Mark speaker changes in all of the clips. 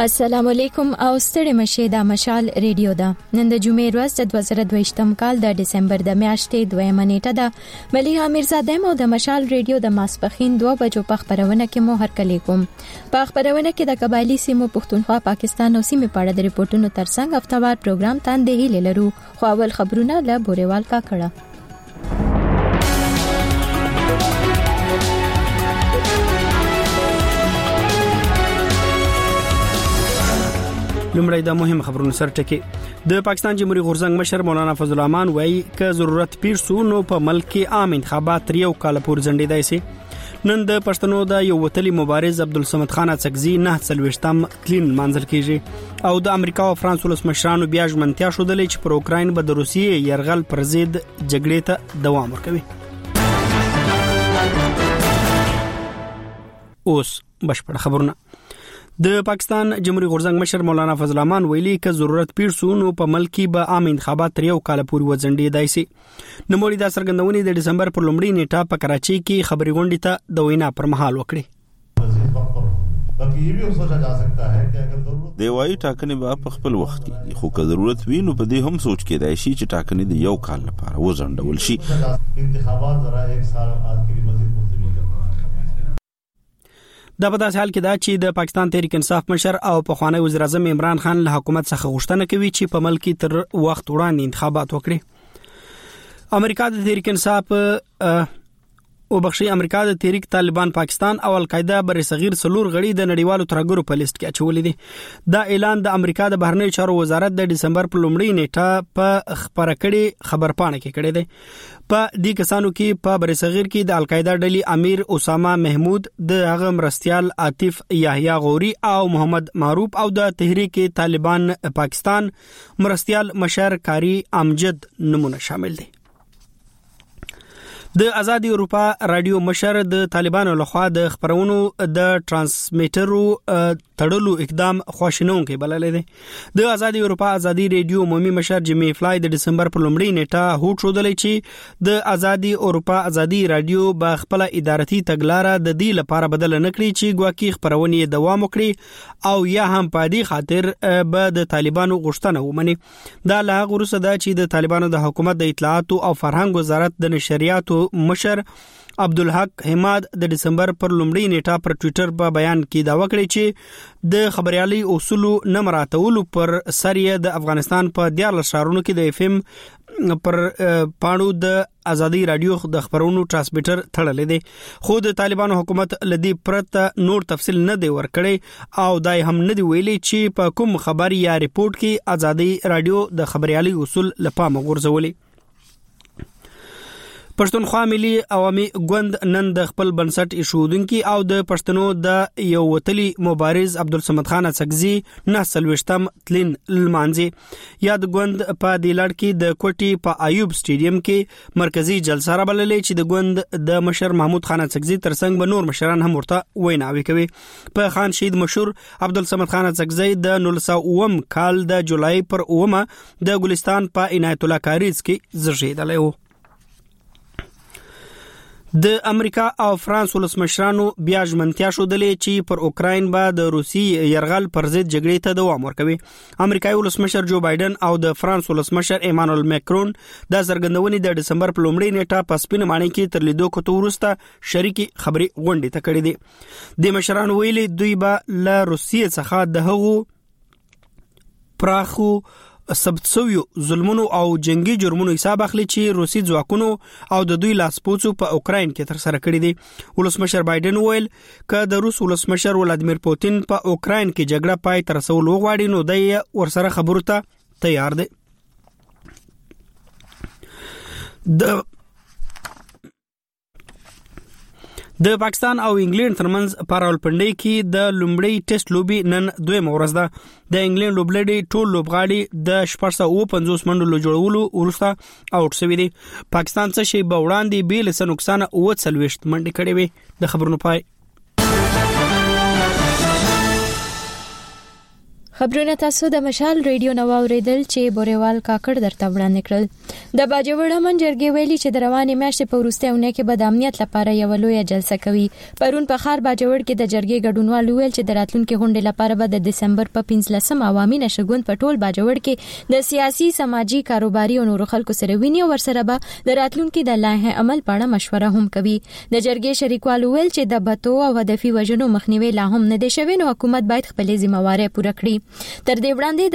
Speaker 1: السلام علیکم او ستړي مشه د مشال ریډیو دا نن د جمعې ورځ د 2022م کال د دسمبر د میاشتې 2 نیټه ده مليحه میرزاده مو د مشال ریډیو د ماسپخین 2 بجو په خبرونه کې مو هرکلی کوم په خبرونه کې د قبایلی سیمو پښتونخوا پاکستان او سیمې په اړه د ریپورتونو ترڅنګ هفتوار پروګرام تاندې هیله لرو خو اول خبرونه له بوريوال کا کړه
Speaker 2: لمړی د مهم خبرونو سر ټکی د پاکستان جمهوریت غورځنګ مشر مولانا فضل الرحمن وایي ک ضرورت پیر سو نو په ملک کې عام انتخابات یو کال پورې ځنډیدای شي نن د پښتنو د یو وتلی مبارز عبدالصمد خان اڅکزي 9 تلین منځل کیږي او د امریکا او فرانس ولس مشرانو بیا ژمنتیا شودلې چې پر اوکراین به د روسیې يرغل پر ضد جګړې ته دوام ورکوي اوس بشپړ خبرونه د پاکستان جمهوریت غورځنګ مشر مولانا فضل الرحمن ویلي ک ضرورت پیر سو نو په ملک کې به عام انتخابات یو کال پورې وځنډیدای شي نوموړي د سرګندونې د دسمبر پر لومړۍ نیټه په کراچۍ کې خبري غونډې ته د وینا پر مهال وکړي
Speaker 3: دی وايي ټاکنې به په خپل وخت کې خو که ضرورت وي نو په دې هم سوچ کېدای شي چې ټاکنې د یو کال لپاره وځنډول شي انتخابات زرا 1 سال آخري مزید
Speaker 2: د په داسې حال کې دا چې د پاکستان تحریک انصاف مشر او پخوانی وزیر اعظم عمران خان له حکومت څخه غوښتنه کوي چې په ملک کې تر وخت وړاندې انتخابات وکړي امریکا د تحریک انصاف امریکا د تحریک طالبان پاکستان او القاعده بر صغیر سلور غړي د نړیوالو ترګرو په لیست کې اچولې دي دا اعلان د امریکا د بهرنیو چارو وزارت د دسمبر په لومړۍ نیټه په خبره کړي خبرپاڼه کې کړي دي په دې کسانو کې په بر صغیر کې د القاعده ډلې امیر اسامه محمود د هغه مرستيال عاطف یحیی غوري او محمد معروف او د تحریک طالبان پاکستان مرستيال مشر کاری امجد نمونه شامل دي د آزادي اروپا رادیو مشر د طالبانو لخوا د خبرونو د ترانسمیټرو تړلو اقدام خواشینونکي بلل دي د آزادي اروپا آزادي رادیو عمومي مشر جیمی فلای د دسمبر پر لومړۍ نیټه هوټ شودلې چې د آزادي اروپا آزادي رادیو په خپل ادارتي تګلارې د دې لپاره بدل نکړي چې ګواکي خبرونه دوام وکړي او یا هم په دې خاطر به د طالبانو غوښتنه ومني دا لا غوښه ده چې د طالبانو د حکومت د اطلاعات او فرهنګ وزارت د نشریاتو مشر عبدالحق حماد د دسمبر پر لومړۍ نیټه پر ټوئیټر په بیان کې دا وکړي چې د خبريالي اصول نه مراتولو پر سریه د افغانستان په 14 شهرونو کې د اف ام پر پاڼو د آزادي رادیو د خبرونو ترانسمیټر تړلې دي خو د طالبانو حکومت لدی پرته نور تفصیل نه دی ورکړي او دای هم نه دی ویلي چې په کوم خبر یا ریپورت کې آزادي رادیو د خبريالي اصول لپاره غورځولي پښتونخوا ملي عوامي ګوند نن د خپل بنسټ ایښودونکو او د پښتنو د یو وتلی مبارز عبدالصمد خان اڅکزي 9 تلین لمانځي یاد ګوند په د لړ کې د کوټي په ایوب سټیډیم کې مرکزی جلسه را بللې چې د ګوند د مشر محمود خان اڅکزي ترڅنګ به نور مشران هم ورته ویناوي کوي په خان شهید مشهور عبدالصمد خان اڅکزي د 1909 کال د جولای پر 9 د ګلستان په عنایت الله کاریز کې زیږیدلی و د امریکا او فرانس ولس مشرانو بیا ژمنتیا شودلې چې پر اوکراین به د روسي يرغل پر ضد جګړې ته دوام ورکوي امریکایي ولس مشر جو بایدن او د فرانس ولس مشر ایمانوئل ماکرون د سرګندونې د دسمبر په لومړۍ نیټه په سپین معنی کې تر لیدو کوته ورسته شریکي خبري غونډې ته کړې دي د مشرانو ویلي دوی به له روسیې څخه د هغو پراخو ثبت شویو ظلمونو او جنگي جرمونو حساب اخلي چې روسي ځواکونو او د دوی لاسپوڅو په اوکراین کې تر سره کړی دي ولسمشر بایدن ویل ک د روس ولسمشر ولادیمیر پوتین په اوکراین کې جګړه پای تر رسول وغواړي نو د ورسره خبرو ته تیار دی د پاکستان او انګلند ترمنځ په راولپنډي کې د لومړی ټیسټ لوبي نن 2 ورځ ده د انګلند لوبلړي ټول لوبغاړي د 450 منډو جوړولو وروسته آوټ شوی دي پاکستان څخه شی به وړاندې به له نقصان 40 منډې کړې وي د خبرونو پای
Speaker 1: خبرونه تاسو د مشال ریډیو نو اوریدل چې بوريوال کاکړ درته وړاندې کړل د باجوړ امن جرګې ویلي چې د روانې میاشتې په وروستیونه کې به د امنیت لپاره یو لوی جلسه کوي. پرون په خار باجوړ کې د جرګې ګډونوال ویل چې د راتلونکو غونډې لپاره به د دسمبر په 15 عوامي نشګوند په ټول باجوړ کې د سیاسي سماجی کاروباري او نورو خلکو سره ویني او ورسره به د راتلونکو د لایحه عمل په اړه مشوره هم کوي. د جرګې شریکوالو ویل چې د بتو او هدفي وژنو مخنیوي لا هم نه دي شوی نو حکومت باید خپل ذمہواری پوره کړي. تر دې وړاندې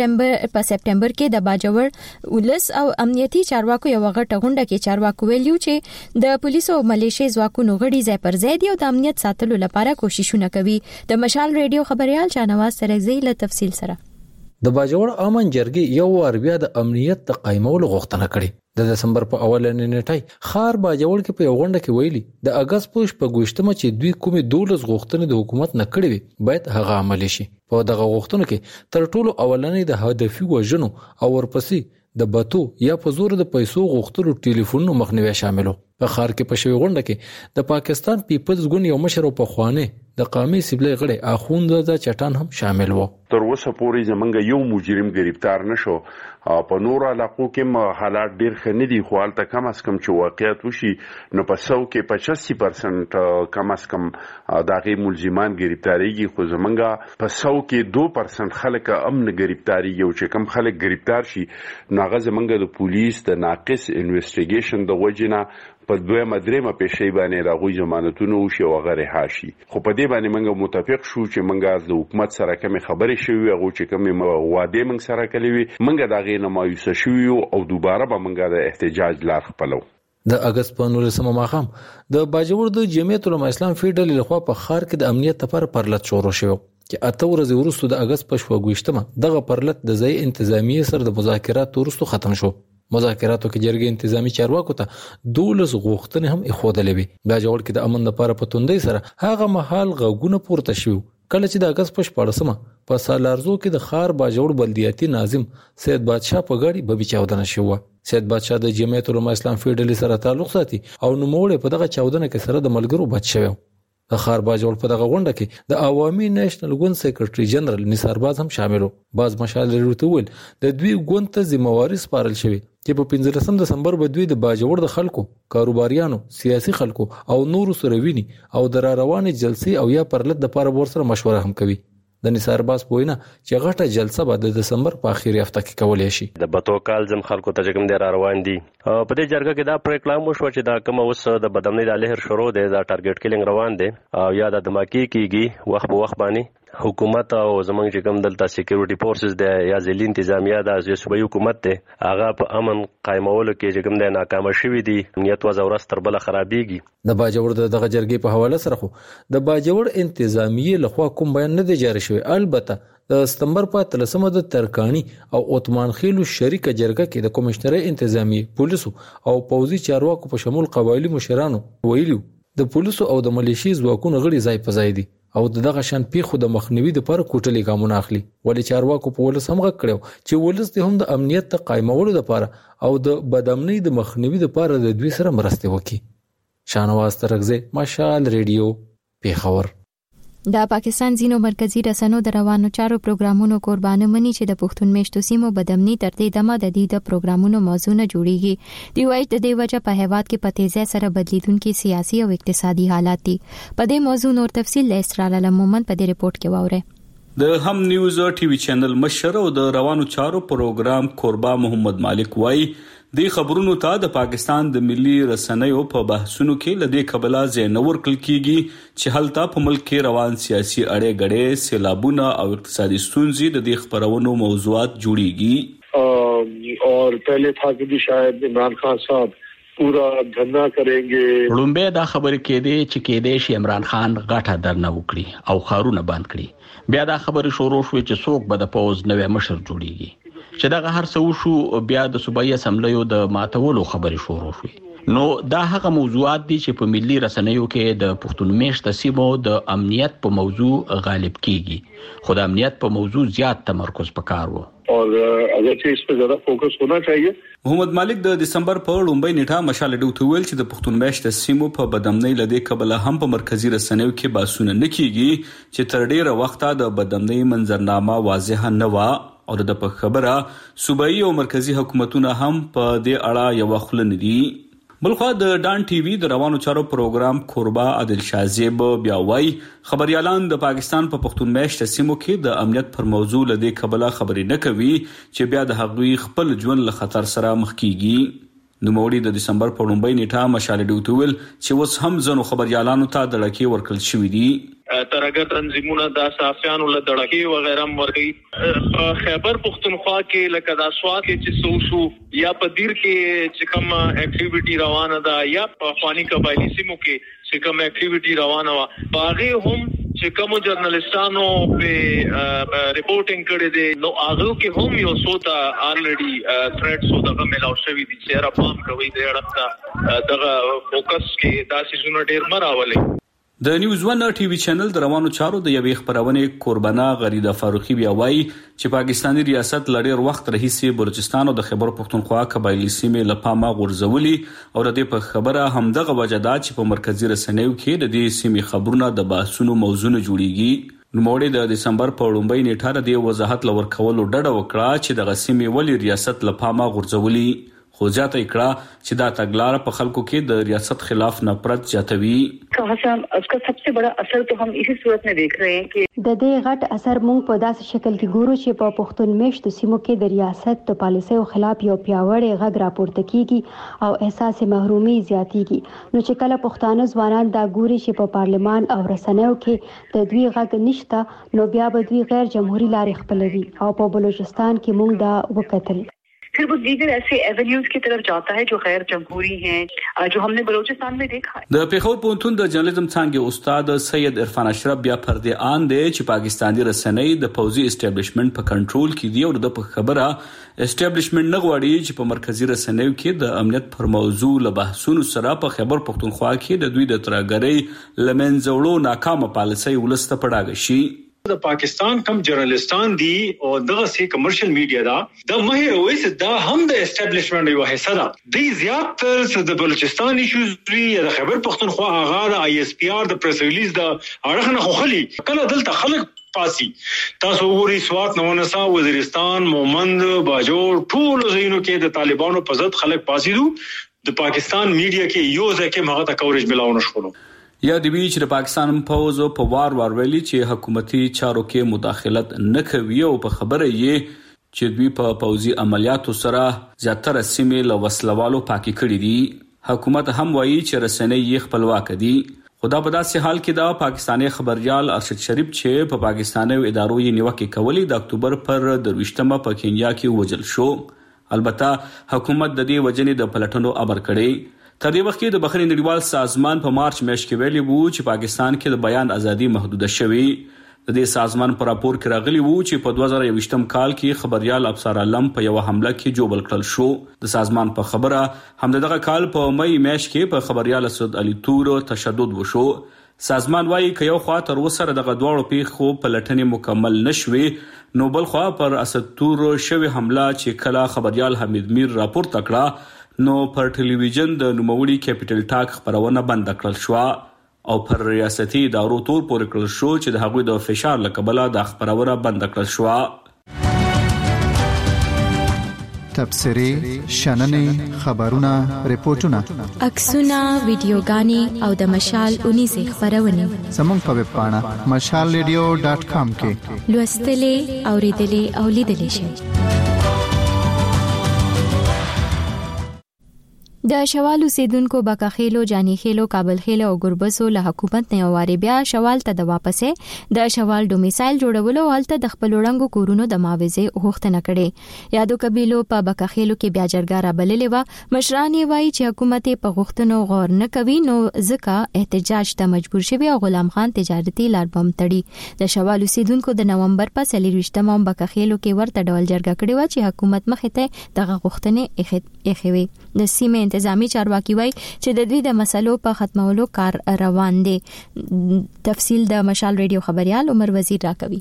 Speaker 1: د سپټمبر کې د باجوړ ولس او امنیتي چارواکو یو غټه غونډه کې چارواکو ویلو چې د پولیسو او ملیشي ځواکونو غړي ځای پر ځای دي او د امنیت ساتلو لپاره کوششونه کوي. د مشال ریډیو خبريال شاهنواز سرګزی له تفصیل سره.
Speaker 4: د باجوړ امن جرګې یو وار بیا د امنیت د قائمولو غوښتنه کړې. د دسمبر په اولنې نیټه خار باجوړ کې په یو غونډه کې ویلي د اگست په 28مه چې دوی کومې 12 غوښتنې د حکومت نه کړې وي باید هغه عملي شي. په دغه غوښتنو کې تر ټولو اولنې د هدفي وژنو او ورپسې د بتو یا په زور د پیسو غوښتلو ټلیفونونو مخنیوي شاملو. په خار کې په شوی غونډه کې د پاکستان پیپلز ګوند یو مشر په خوانه د قومي سیبلې غړي اخوند د چټان هم شامل وو.
Speaker 5: تر اوسه پورې زمونږ یو مجرم گرفتار نشو. په نور علاقو کې حالات ډیر ښه نه دي خو البته کم از کم چې واقعیت وشي نو په 100 کې 85% کم از کم دغه ملزمان گرفتاریږي خو زمونږ په 100 کې 2% خلک امن گرفتاریږي او چې کم خلک گرفتار شي ناغه زمونږ د پولیس د ناقص انویسټیګیشن د وجنه په دویمه درېمه پیشي باندې راغوي ضمانتونه وشي او غیر هاشي. خو په دې باندې موږ متفق شو چې موږ د حکومت سره کوم خبرې شوي او چې کوم وعده موږ سره کړې وي موږ دا غي نه مایوسه شو او دوباره به موږ د احتجاج لار خپلو.
Speaker 4: د اگست په 19مه ماښام د باجوړ د جمعیت العلماء اسلام فیډرال لخوا په خار کې د امنیت لپاره پرلط شروع شو چې اته ورځې وروسته د اگست په 28مه دغه پرلط د ځای انتظامی سره د مذاکرات وروسته ختم شو. مذاکراتو کې جرګې انتظامی چارواکو ته 12 غوښتنې هم اخودلې وي. دا جوړ کې د امن لپاره په توندۍ سره هغه محل غوګونه پورته شو کله چې د اگست په 14مه په سالارزو کې د خار باجوړ بلدیاتي ناظم سید بادشاه په غاړي ببي چاودنه شو. سید بادشاه د جمعیت العلماء اسلام فیډرال سره تعلق ساتي او نوموړی په دغه چاودنه کې سره د ملګرو بچ شو. د خار باجوړ په دغه غونډه کې د عوامي نېشنل ګوند سیکریټري جنرال نثار باز هم شاملو. باز مشال لري د دوی ګوند ته ذمہواری سپارل شوی چې په 15 دسمبر به دوی د باجوړ د خلکو کاروباریانو سیاسي خلکو او نورو سره ویني او د روانې جلسې او یا پرلط د لپاره ورسره مشوره هم کوي. د نثار باز پوینه چې غټه جلسه به د دسمبر په اخیری هفته کې کولای شي.
Speaker 6: د بتو کال زم خلکو ته کوم دی روان دي په دې جرګه کې دا پریکړه مو شو چې دا کوم اوس د بدامنۍ د لهر شروع دی دا ټارګټ کیلینګ روان دي او یا د دماکي کیږي وخت په وخت باندې حکومت او زمونږ چې کوم دلته سکیورټي فورسز دی یا ځلې انتظامیه د صوبایي حکومت دی هغه په امن قائمولو کې چې کوم دی ناکام شوی دی امنیت وزارت تر بل خرابېږي.
Speaker 4: د باجوړ دغه جرګې په حواله سره خو د باجوړ انتظامیه لخوا کوم بیان نه دی جاری شوی. البته د ستمبر په 13مه د ترکانی او عثمان خیلو شریکه جرګه کې د کمشنري انتظامیه پولیسو او پوځي چارواکو په شمول قبایلی مشرانو ویلو د پولیسو او د ملیشي ځواکونو غړي ځای په ځای دي او دغه شان پیښو د مخنیوي لپاره کوټلې ګامونه اخلي. ولې چارواکو په ولس هم غږ کړو چې ولس د هم د امنیت ته قائمولو لپاره او د بدامنۍ د مخنیوي لپاره د دوی سره مرسته وکړي. شاهنواز ترغزی مشال ریډیو پیښور.
Speaker 1: د پاکستان ځینو مرکزی رسنیو د روانو چارو پروګرامونو قربانه مني چې د پښتون میشتو سیمو بدامنۍ تر دې دمه د دې د پروګرامونو موضوع نه جوړیږي. دی وايي د دې وجه په هیواد کې په تیزی سره بدلیدونکي سیاسي او اقتصادي حالات دي. په دې موضوع نور تفصیل له اسرائیل مومن په دې ریپورت کې واوري.
Speaker 7: د هم نیوز ټي وي چینل مشر او د روانو چارو پروګرام قربا محمد مالک وايي د خبرونو ته د پاکستان د ملي رسنیو په بحثونو کې لدې قبله زینور کل کیږي چې هلته په ملک کې روان سیاسي اړې غړې سیلابونه او اقتصادي ستونزې د دې خبرونو موضوعات جوړيږي.
Speaker 8: اور پہلے تھا کہ شاید عمران خان صاحب پورا دھرنا کریں گے.
Speaker 9: لومبه دا خبر کې دی چې کې دی چې عمران خان غټه درنه وکړي او خارونه باندې کړي. بیا دا خبر شروع شو چې څوک به د پوز نوې مشر جوړیږي چې دا هر څه شو. بیا د صوبایي اسمبلیو د ماتولو خبرې شروع شوې. نو دا هغه موضوعات دي چې په ملي رسنیو کې د پښتون میشت سیمو د امنیت په موضوع غالب کیږي. خو د امنیت په موضوع زیات تمرکز پکار وو
Speaker 8: और अगरचे इस पे ज्यादा फोकस होना चाहिए।
Speaker 7: محمد مالک د دسمبر په لومبۍ نیټه مشال ډیو تویل چې د پښتون میاشت سیمو په بدامنۍ لدې قبل هم په مرکزی رسنیو کې باسونه نکېږي چې تر ډیره وخته د بدامنۍ منظرنامه واضح نه و او د په خبره صوبایي او مرکزی حکومتونه هم په دې اړه یو خلن دي. بلخوا د ډان ټي وي د روانو چارو پروګرام کوربا عادل شازیب بیا وای خبريالان د پاکستان په پښتون میاشت سیمو کې د امنیت پر موضوع لدې قبل خبرې نه کوي چې بیا د هغوی خپل ژوند له خطر سره مخ کیږي. نوموړي د دسمبر په لومبۍ نیټه مشال ډیو تویل چې اوس هم ځنو خبريالانو ته د لکې ورکل شوې دي.
Speaker 10: ترګه تنظیمونه د صحافیانو له دړکی وغیرہ ورګي په خیبر پختونخوا کې لکه د اسوا کې چې سوشو یا په دیر کې چې کوم اکټیویټي روانه ده یا په خواني قبایلی سیمو کې چې کوم اکټیویټي روانه وا باغې هم چې کوم جرنالستانو په ریپورټینګ کړي دي نو هغه کې هم یو سوتا الریډي تھریټس او دغه ملاو شوی دي چې را پام کوي د اړه دغه فوکس کې داسې زونه ډیر مراولې.
Speaker 7: د نیوز ون ټي وي چینل د روانو چارو د یوې خبرونه قربانا غریده فاروقي بیا وایي چې پاکستاني ریاست لړیر وخت رئیسي بلوچستان او د خیبر پختونخوا قبایلی سیمې لپاره غورځولي او د دې په خبره همدغه وجدات چې په مرکزی رسنیو کې د دې سیمې خبرونه د بحثونو موضوع جوړیږي. نوموړي د دسمبر په لومبۍ نیټه د وضاحت لور کولو ډډه وکړه چې د غسیمې ولی ریاست لپاره غورځولي خو ځاته کړه چې دا تګلار په خلکو کې د ریاست خلاف نفرت زیاتوي.
Speaker 11: حسن اس کا سب سے بڑا اثر تو हम इसी सूरत में देख रहे हैं कि
Speaker 12: د دې غټ اثر مونږ په داسې شکل کې ګورو چې په پښتون میشت سیمو کې د ریاست د پالیسیو خلاف یو پیاوړی غږ راپورته کیږي او احساس محرومي زیاتیږي. نو چې کله پښتانه ځوانان دا ګوري چې په پارلمان او رسنیو کې د دوی غږ نشته نو بیا به دوی غیر جمهوریت لارې خپلوي او په بلوچستان کې مونږ دا وکتل.
Speaker 11: फिर वो दीगर ऐसे एवेन्यूज की तरफ जाता है जो गैर जमहूरी हैं जो हमने बलूचिस्तान में देखा है.
Speaker 7: د پیښور پوهنتون د جرنالیزم څانګې استاد سید عرفان اشرف بیا پر دې آن دی چې پاکستاني رسنۍ د پوځي اسټابلیشمنت په کنټرول کې دی او د خبره اسټابلیشمنت نه غواړي چې په مرکزی رسنیو کې د امنیت پر موضوع له بحثونو سره په خیبر پختونخوا کې د دوی د ترګرۍ لمنځوړو ناکامه پالیسي ولسته پړاګ شي.
Speaker 13: د پاکستان کم جرنالستان دي او دغه سي کمرشل میډیا دا د ماهر اویس دا هم د اسټابلیشمنت یو حصہ ده. د زیات تر د بلوچستان ایشوز یا د خیبر پختونخوا هغه د آی اس پی آر د پریس ریلیز دا اړه نه خوخلي کله دلته خلک پاسي تاسو وګورئ سوات نوونسا وزیرستان مومند باجوړ ټول زینو کې د طالبانو په ضد خلک پاسي دي. د پاکستان میډیا کې یو ځکه هغه ته کوریج ملاو نشول.
Speaker 7: یا د وی چې د پاکستان پوز په وار ویلي چې حکومتي چارو کې مداخلت نه کوي او په خبره یې چې دوی په پوزي عملیاتو سره زیاتره سیمې له وسلوالو پاکي کړې دي. حکومت هم وایي چې رسنۍ یې خپلواک دي. خدا په داسې حال کې دا پاکستاني خبريال ارشد شریف چې په پاکستاني ادارو یې نیوکه کوي د اکتوبر پر 23مه په کینیا کې وژل شو. البته حکومت د دې وجنې د پلټنو امر کړی. تر دې وخت کې د بحرین نړیوال سازمان په مارچ میاشت کې ویلي وو چې پاکستان کې د بیان ازادي محدوده شوې. د دې سازمان پر راپور کې راغلی وو چې په 2021م کال کې خبريال ابصار علم په یو حمله کې جوړل کړل شو. د سازمان په خبره هم دغه کال په مې میاشت کې په خبريال اسد علي تور تشدد وشو. سازمان وايي چې یو خوا تر وسره دغه دواړو پیښو په لټنې مکمل نشوي نو بل خوا پر اسد تور شوی حمله چې کله خبريال حمید میر راپور تکړه نو پر ټلویزیون د نوموړي کیپټل ټاک خبرونه بند کړل شو او پر ریاستي ادارو تور پورې کړل شو چې د هغوی د فشار لکبله د خبرونه بند کړل شو.
Speaker 14: تبصري شننې خبرونه ریپورتونه
Speaker 1: عکسونه ویډیوګانې او د مشال 19 خبرونه
Speaker 14: زموږ په ویب پاڼه mashalradio.com کې
Speaker 1: لوستلې اوریدلې او لیدلې شئ. د شوال اوسیدونکو بکاخیلو جانی خیلو کابل خیلو او ګربسو له حکومت نه واري بیا شوال ته د واپسې د شوال ډومیسایل جوړولو حالت د خپل وړاندو کورونو د معاوضه غوښتنه کړي. یادو قبیلو په بکاخیلو کې بیا جرګه را بللې و. مشران یې وایي چې حکومت په غوښتنو غور نه کوي نو ځکه احتجاج ته مجبور شوی او غلام خان تجارتي لار بم تړي. د شوال اوسیدونکو د نومبر په 23مه بکاخیلو کې ورته ډول جرګه کړې و چې حکومت مخې ته دغه غوښتنې اخوي. د سیمه انتظامی چارواکي وایي چې د دوی د مسلو په ختمولو کار روان دي. تفصیل د مشال ریډیو خبريال عمر وزیر راکوي.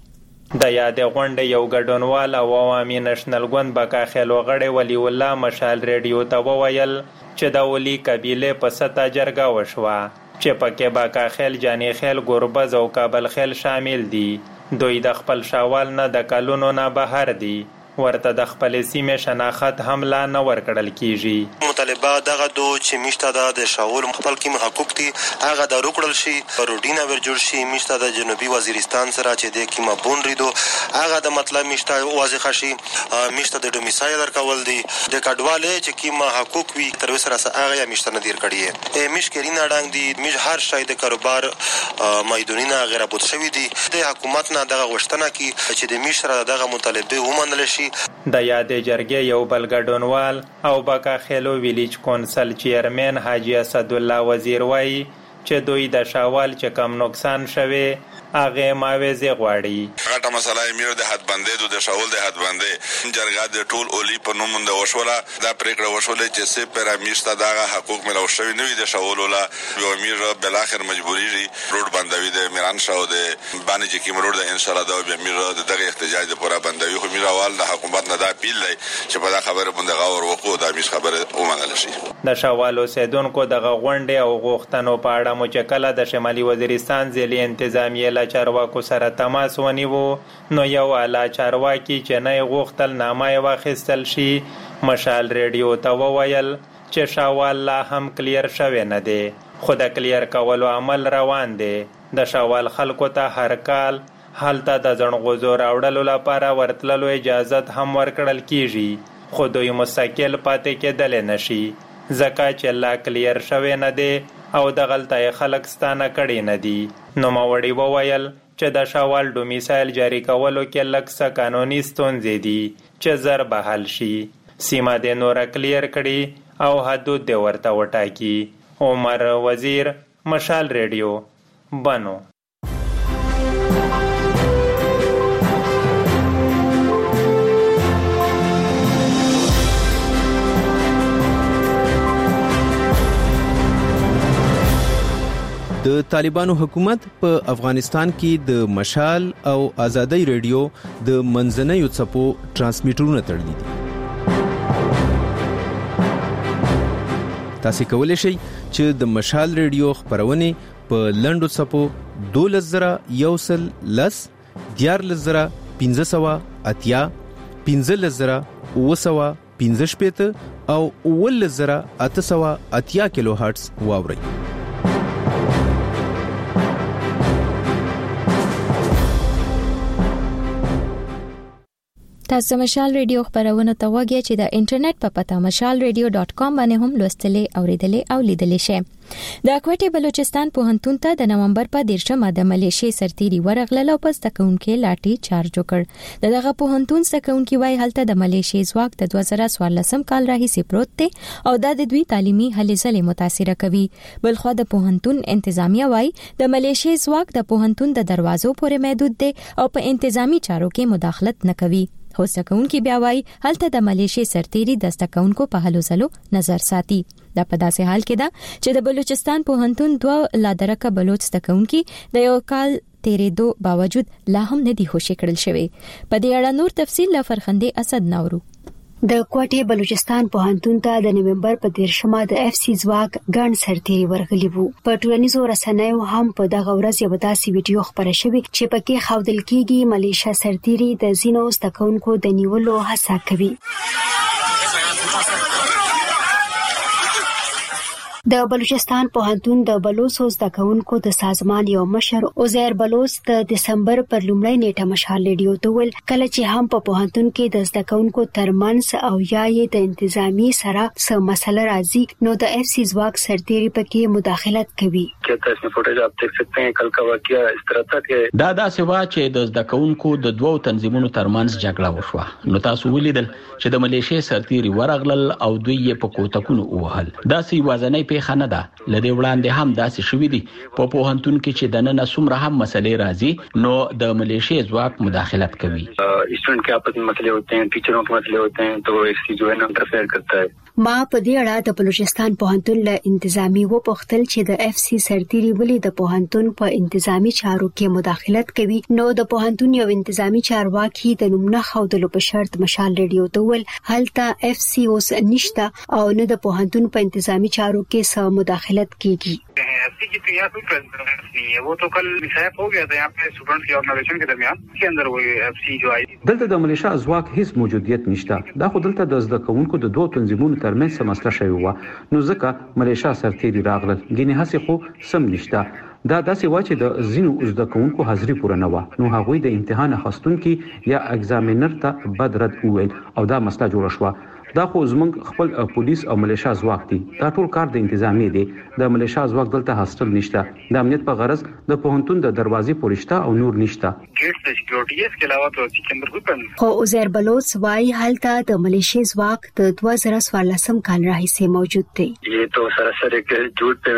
Speaker 15: د یادې غونډې یو ګډونوال او عوامي نشنل ګوند بکاخیل وغړی ولی الله مشال ریډیو ته وویل چې د ولی قبیله په ستا جرګه وشوه چې پکې بکاخیل جانی خیل ګوربز او کابل خیل شامل دي. دوی د خپل شاوال نه د کلونو نه بهر دي، ورته د خپل سیمې شناخت هم لا نه ورکړل کیږي.
Speaker 16: مطالبه دغه دو چې میشته د شاول خپل کې حقوق دي هغه د روکړل شي، روډینا ور جوړ شي. میشته د جنوبي وزیرستان سره چې د کیما بون ریدو هغه د مطلب میشته واضح شي. میشته د ډومیسایل ورکول دي د کډواله چې کیما حقوق وي تر وسره هغه میشته نه دیر کړي. مشکرینا ډنګ دي مش هر شای د کاروبار مایدونینا غیر ابوت شوی دي. د حکومت نه دغه غوښتنه کی چې د میشره دغه مطالبه ومنل شي.
Speaker 15: د یادې جرګې یو بل ګډونوال او بکاخیلو ویلیج کونسل چیرمن حاجی اسد الله وزیر وایي چې دوی د شاوال چې کم نقصان شوی هغه ماوزه غواړي.
Speaker 17: غټه مسله یې د حدبندې د شاول د حدبندې جرګه د ټول اولی په نوم د وشوله دا پریکړه وشوله چې سه پیرامیشته دغه حقوق ملو شوی نوې د شاول ولا یو امیر بل اخر مجبوری روډ بندوي د میران شاو د باندې چې کیم روډ د ان شاء الله د امیر دغه احتجاج د پورا بندوي خو میراوال د حکومت نه دا پیل دی چې په دا خبره باندې غور وکړو دا مش خبره ومنل شي.
Speaker 15: د شاوال اوسیدونکو دغه غونډې او غوښتنو په اړه مجکله د شمالي وزیرستان ځلي انتظامیه چارواکو سره تماس ونیو نو یو اعلی چارواکي چې نه غوښتل نامه واخیستل شي مشال ریډیو ته وویل چې شاوال لا هم کلیر شوی نه دی، خو د کلیر کولو عمل روان دی. د شاوال خلکو ته هر کال هلته د ځنغوزو راوړلو لپاره ورتللو اجازت هم ورکړل کیږي، خو دوی مستقل پاتې کېدل نشي ځکه چې لا کلیر شوی نه دی او د غلطه خلک ستانه کړي نه دي. نو ماوړي وویل چې د شاوال ډومیسایل جاری کولو کې لږ څه قانوني ستونزې دي چې زر به حل شي. سیمه د نور کلیر کړي او حدود د ورته وټاکي. عمر وزیر، مشال ریډیو، بنو.
Speaker 18: د طالبانو حکومت په افغانستان کې د مشال او آزادۍ ریډیو د منځنیو څپو ترانسمیټرونه تړلي دي. تاسو کولی شئ چې د مشال ریډیو خبرونه په لنډو څپو 12010 14580 15015 او 11880 کیلو هرتز واورئ.
Speaker 1: تاسو مشال ریډیو خبرونه ته وګورئ چې د انټرنیټ په پته mashalradio.com باندې هم لوستلې اوریدلې او لیدلې شئ. د کوټې بلوچستان پوهنتون ته د نومبر په 13مه د ملیشي سرتيري ورغلل او پس تکونکو لاټي چارج وکړ. دغه پوهنتون سکونکو وای هلته د ملیشي ځواک د 2014 کال راهیسې پروت دی او د دوی تعلیمي هلې ځلې متاثر کوي. بلخو د پوهنتون انتظامیه وای د ملیشي ځواک د پوهنتون د دروازو پورې محدود دی او په انتظامی چارو کې مداخلت نه کوي. خو سکونکو بیا وای هلته د ملیشي سرتيري د سکونکو په هلو ځلو نظر ساتي. دا په داسې حال کې ده چې د بلوچستان پوهنتون 2 لادرکه بلوچ سکونکو د یو کال تیرېدو باوجود لا هم نه دي خوشی کړل شوی. په دې اړه نور تفصیل له فرخندې اسد نورو.
Speaker 12: د کوټې بلوچستان پوهنتون ته د نومبر په 13مه د اف سی ځواک ګڼ سرتيري ورغلي وو. په ټولنیزو رسنیو هم په دغه ورځ یو داسې ویډیو خبره شوې چې پکې ښودل کېږي ملیشیا سرتيري د زینو ستکونکو د نیولو هڅه کوي. د بلوچستان پوهنتون د بلوڅو زده کوونکو د سازمان یو مشر عزیر بلوچ د دسمبر پر لومړۍ نیټه مشال ریډیو ته ویل کله چې هم په پوهنتون کې د زده کوونکو ترمنځ او یا یې د انتظامی سره څه مسله راځي نو د اف سی ځواک سرتيري پکې مداخلت کوي.
Speaker 19: کته اسمه فوټیج آپ دیکھ سکتے ہیں کل کا واقعہ اس طرح تھا کہ
Speaker 9: دا سوا چې د زده کوونکو د دوو تنظیمونو ترمنځ جګړه وشوه. نو تاسو ولیدل چې د ملیشیا سرتيري ورغلل او دوی یې په کوتکونو وهل. دا سی وازنې پیښه نه ده. لدې وړاندې هم داسې شوې دي په پوهنتون کې چې د نن څومره هم مسلې راځي نو د ملیشیا ځواک مداخلت کوي.
Speaker 19: स्टूडेंट के आपस में मसले होते हैं, टीचरों के मसले होते हैं, तो एफसी जो है ना इंटरफेयर करता है।
Speaker 12: ما په دې اړه د بلوچستان پوهنتون له انتظامی وپوښتل چې د اف سی سرتیری ولې د پوهنتون په انتظامی چارو کې مداخلت کوي. نو د پوهنتون یو انتظامی چارواکي د نومونه خودلو په شرط مشال ریډیو ته ول هلته اف سی اوس نشته او نه د پوهنتون په انتظامی چارو کې څه مداخلت کیږي.
Speaker 20: एफसी की तो यहाँ कोई प्रेजेंस नहीं है, वो तो कल मिसहैप हो गया था यहाँ पे स्टूडेंट्स की ऑर्गेनाइजेशन के दरमियान के अंदर वो एफसी जो आई
Speaker 21: دلته د ملیشا ځواک هیڅ موجودیت نشته. دا خو دلته د زده کوونکو د دوه تنظیمونو ترمنځ مسله شوی و، نو ځکه ملیشا سرتیری راغلل. ګینه هڅه خو سم نشته. دا داسې و چې د زینو زده کوونکو حاضری پوره نه و، نو هغوی د امتحان اخیستونکو یا ایگزامینر ته بد رد وویل او دا مسله جوړه شوه. دا خو زمونږ خپل پولیس او ملیشا ځواک دي. دا ټول کار د انتظامی دی. د ملیشا ځواک دلته هاستل نشته. د امنیت په غرض د پوهنتون د دروازې پورشته او نور نشته.
Speaker 20: गेट से सिक्योरिटी है, इसके अलावा तो के अंदर कोई प्रेजेंस.
Speaker 12: خو عزیر بلوچ وايي هلته د ملیشي ځواک د 2014 کال راهیسې موجود دی.
Speaker 19: ये तो सरासर एक झूठ पे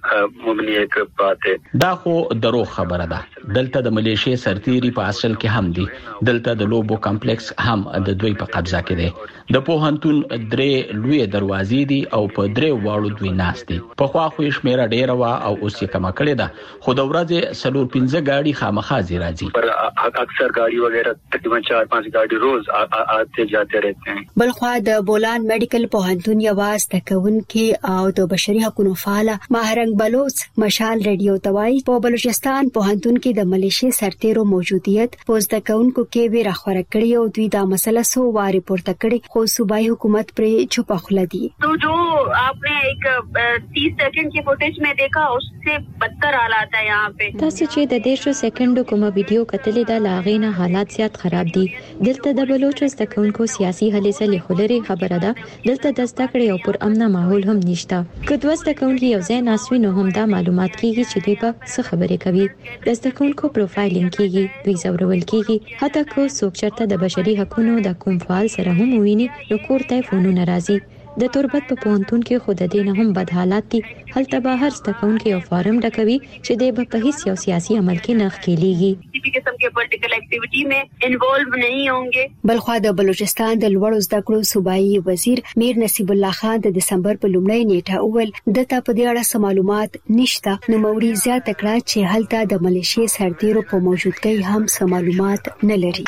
Speaker 19: مبني एक बात है.
Speaker 9: دا خو درو خبره ده. دلته د ملیشي سرتیری په اصل کې هم دي. دلته د لوبو کمپلیکس هم د دوی په قبضه کې دی. د پوهنتون درې لوی دروازې دي او په درې واړو دوی ناس دي. په خوا خو شمیره ډیره وا او اوس یې کم کړی ده. خو د ورځې 4-5 गाड़ी خامخا راځي.
Speaker 19: पर अक्सर गाड़ी वगैरह तकरीबन 4-5 गाड़ी रोज आते जाते रहते हैं.
Speaker 12: بلخوا د بولان میډیکل پوهنتون یواز تکونکي او د بشري حقوقو فعال ماهرنګ بلوچ مشال ریډیو توای په بلوچستان پوهنتون کې د ملیشي سرتیرو موجودیت پوز تکونکو کې وی راخوره کړی او دوی دا مسله سو واري پورته کړی خو صوبایي حکومت پر چوپ خله دي.
Speaker 22: तो जो आपने एक 30 सेकंड की फुटेज में देखा उससे बदतर हालात है यहाँ पे.
Speaker 1: تاسو چې د 10 سکندو کومه ویډیو کتلې ده لاغینه حالات زیات خراب دي. دلته د بلوچ زدهکونکو سیاسي هلې ځلې خلري خبره ده. دلته د زدهکړې او پر امن ماحول هم نشته. کله زدهکونکو یو ځای ناسوي نو هم دا معلومات کیږي چې دوی په څه خبرې کوي. د زدهکونکو پروفایلینګ کیږي، دوی زورول کیږي. حتی کو څوک چرته د بشري حقوقو د کوم فعال سره هم ویني نو کور ته فونونه راځي. د تربت په پونتون کې خود دې نه هم بد حالات دي. هلته به هر ستکون کې یو فارم ډکوي چې د په هیڅ یو سیاسي عمل کې نه ښکېليږي.
Speaker 22: किसी किस्म के पॉलिटिकल एक्टिविटी में इन्वॉल्व नहीं होंगे.
Speaker 12: بلخوا د بلوچستان د لوړو زده کړو صوبایي وزیر میر نصیب الله خان د دسمبر په لومړۍ نیټه اول د تا په دې اړه معلومات نشته. نو موري زیات کړه چې هلته د ملیشي سرتیرو په موجودګۍ هم معلومات نه لري.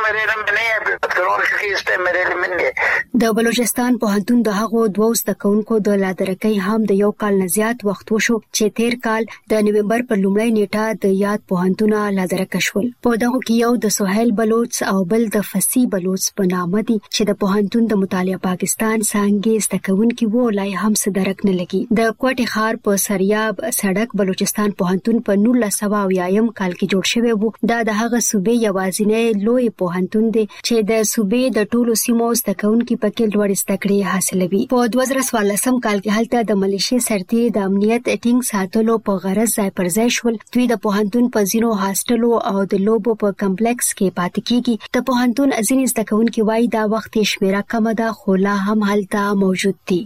Speaker 12: د بلوچستان پوهنتون د هغو دوه زدهکونکو د لادرکۍ هم د یو کال نه زیات وخت وشو چې تیر کال د نومبر په لومړۍ نیټه د یاد پوهنتون لادرکه شول. په دغه کې یو د سهیل بلوچ او بل د فصیح بلوچ په نامه دي چې د پوهنتون د مطالعه پاکستان څنګه زدهکونکو ولای هم صدرک نه لګي. د کوټه خار په سریاب سړک بلوچستان پوهنتون په 1990 کال کې جوړ شوی وو. دا د هغه صوبې یوازینی لوی پوهنتون دی چې د صوبې د ټولو سیمو زدهکونکو په کې لوړ زده کړې حاصلوي. په 2014 کال کې هلته د ملیشي سرتیري د امنیت ټینګ ساتلو په غرض ځای پر ځای شول. دوی د پوهنتون په ځینو هاستلو او د لوبو په کمپلیکس کې پاتې کیږي. د پوهنتون ځینې زدهکونکو وايي دا وخت شمیره کم ده خو لا هم هلته موجود دي.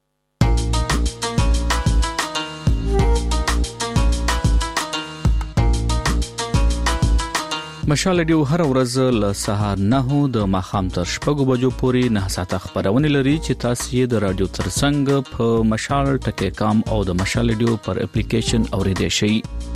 Speaker 7: مشال ریډیو هر ورځ له سهار 9 د ماښام تر 6 بجو پورې 9 ساعته خبرونه لري چې تاسو یې د رادیو ترڅنګ په مشال.com او د مشال ریډیو پر اپلیکیشن اوریدئ شئ.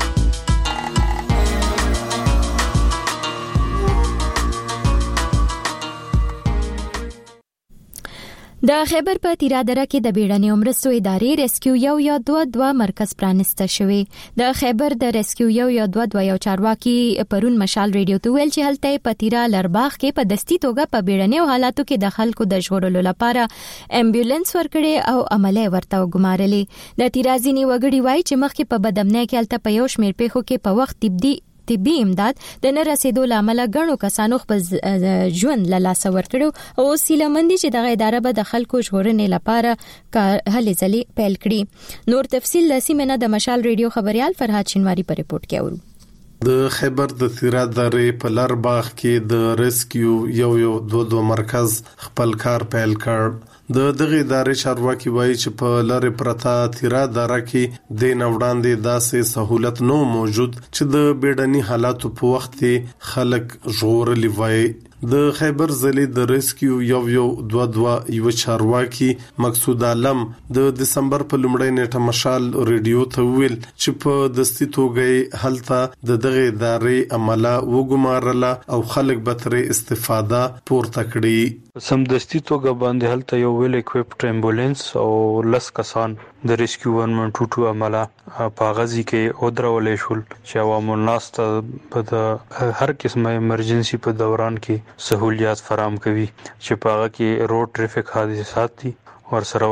Speaker 1: د خیبر په تیرا دره کې د بیړنۍ مرستو ادارې ریسکیو 112 مرکز پرانسته شوی. د خیبر د ریسکیو 112 چارواکي پرون مشال ریډیو ته ویل چې هلته په تیرا لرباغ کې په دستی توګه په بیړنۍ حالاتو کې د خلکو د ژغورلو لپاره امبولانس ورکړي او عمله ورته وګمارلې. د تیرا ځینی وګړي وایي چې مخکې په بدامنۍ کې هلته په یو شمیر پیښو کې په وخت طبي امداد د نه رسیدو لامل غنو کسانو خپل ژوند له لاس ورکړو او سیلمندي چې دغه اداره به د خلکو ژغورنې لپاره هلې ځلې پیل کړي. نور تفصیل لسیمنه د مشال ریډیو خبريال فرهاد شینواری په ریپورت کې اورو.
Speaker 23: د خیبر د تیرا درې په لرباغ کې د ریسکیو 112 مرکز خپل کار پیل کړ. د دغه ادارې چارواکي وایي چې په لری پرتا تیرا دره کې د نوړاندې داسې سہولت نو موجود چې د بیړني حالاتو په وخت خلک ژغورلی وای. د خیبر ضلع د ریسکیو یو 22 یو چارواکي مقصود عالم د دسمبر په لومړۍ نیټه مشال ریډیو ته ویل چې په دستي توګه هلته د دغه ادارې عمله وګمارله او خلک به تر استفاده پورته کړي.
Speaker 2: سم دستي توګه باندې هلته یو ویل اکوپډ امبولانس او لس کسان د ریسکیو 122 عمله په غزي کې او درولې شول چې عوام الناس ته په هر قسمه ایمرجنسي په دوران کې سہولیات فراهم کوي چې په هغه کې روډ ټریفیک حادثات دي ورسره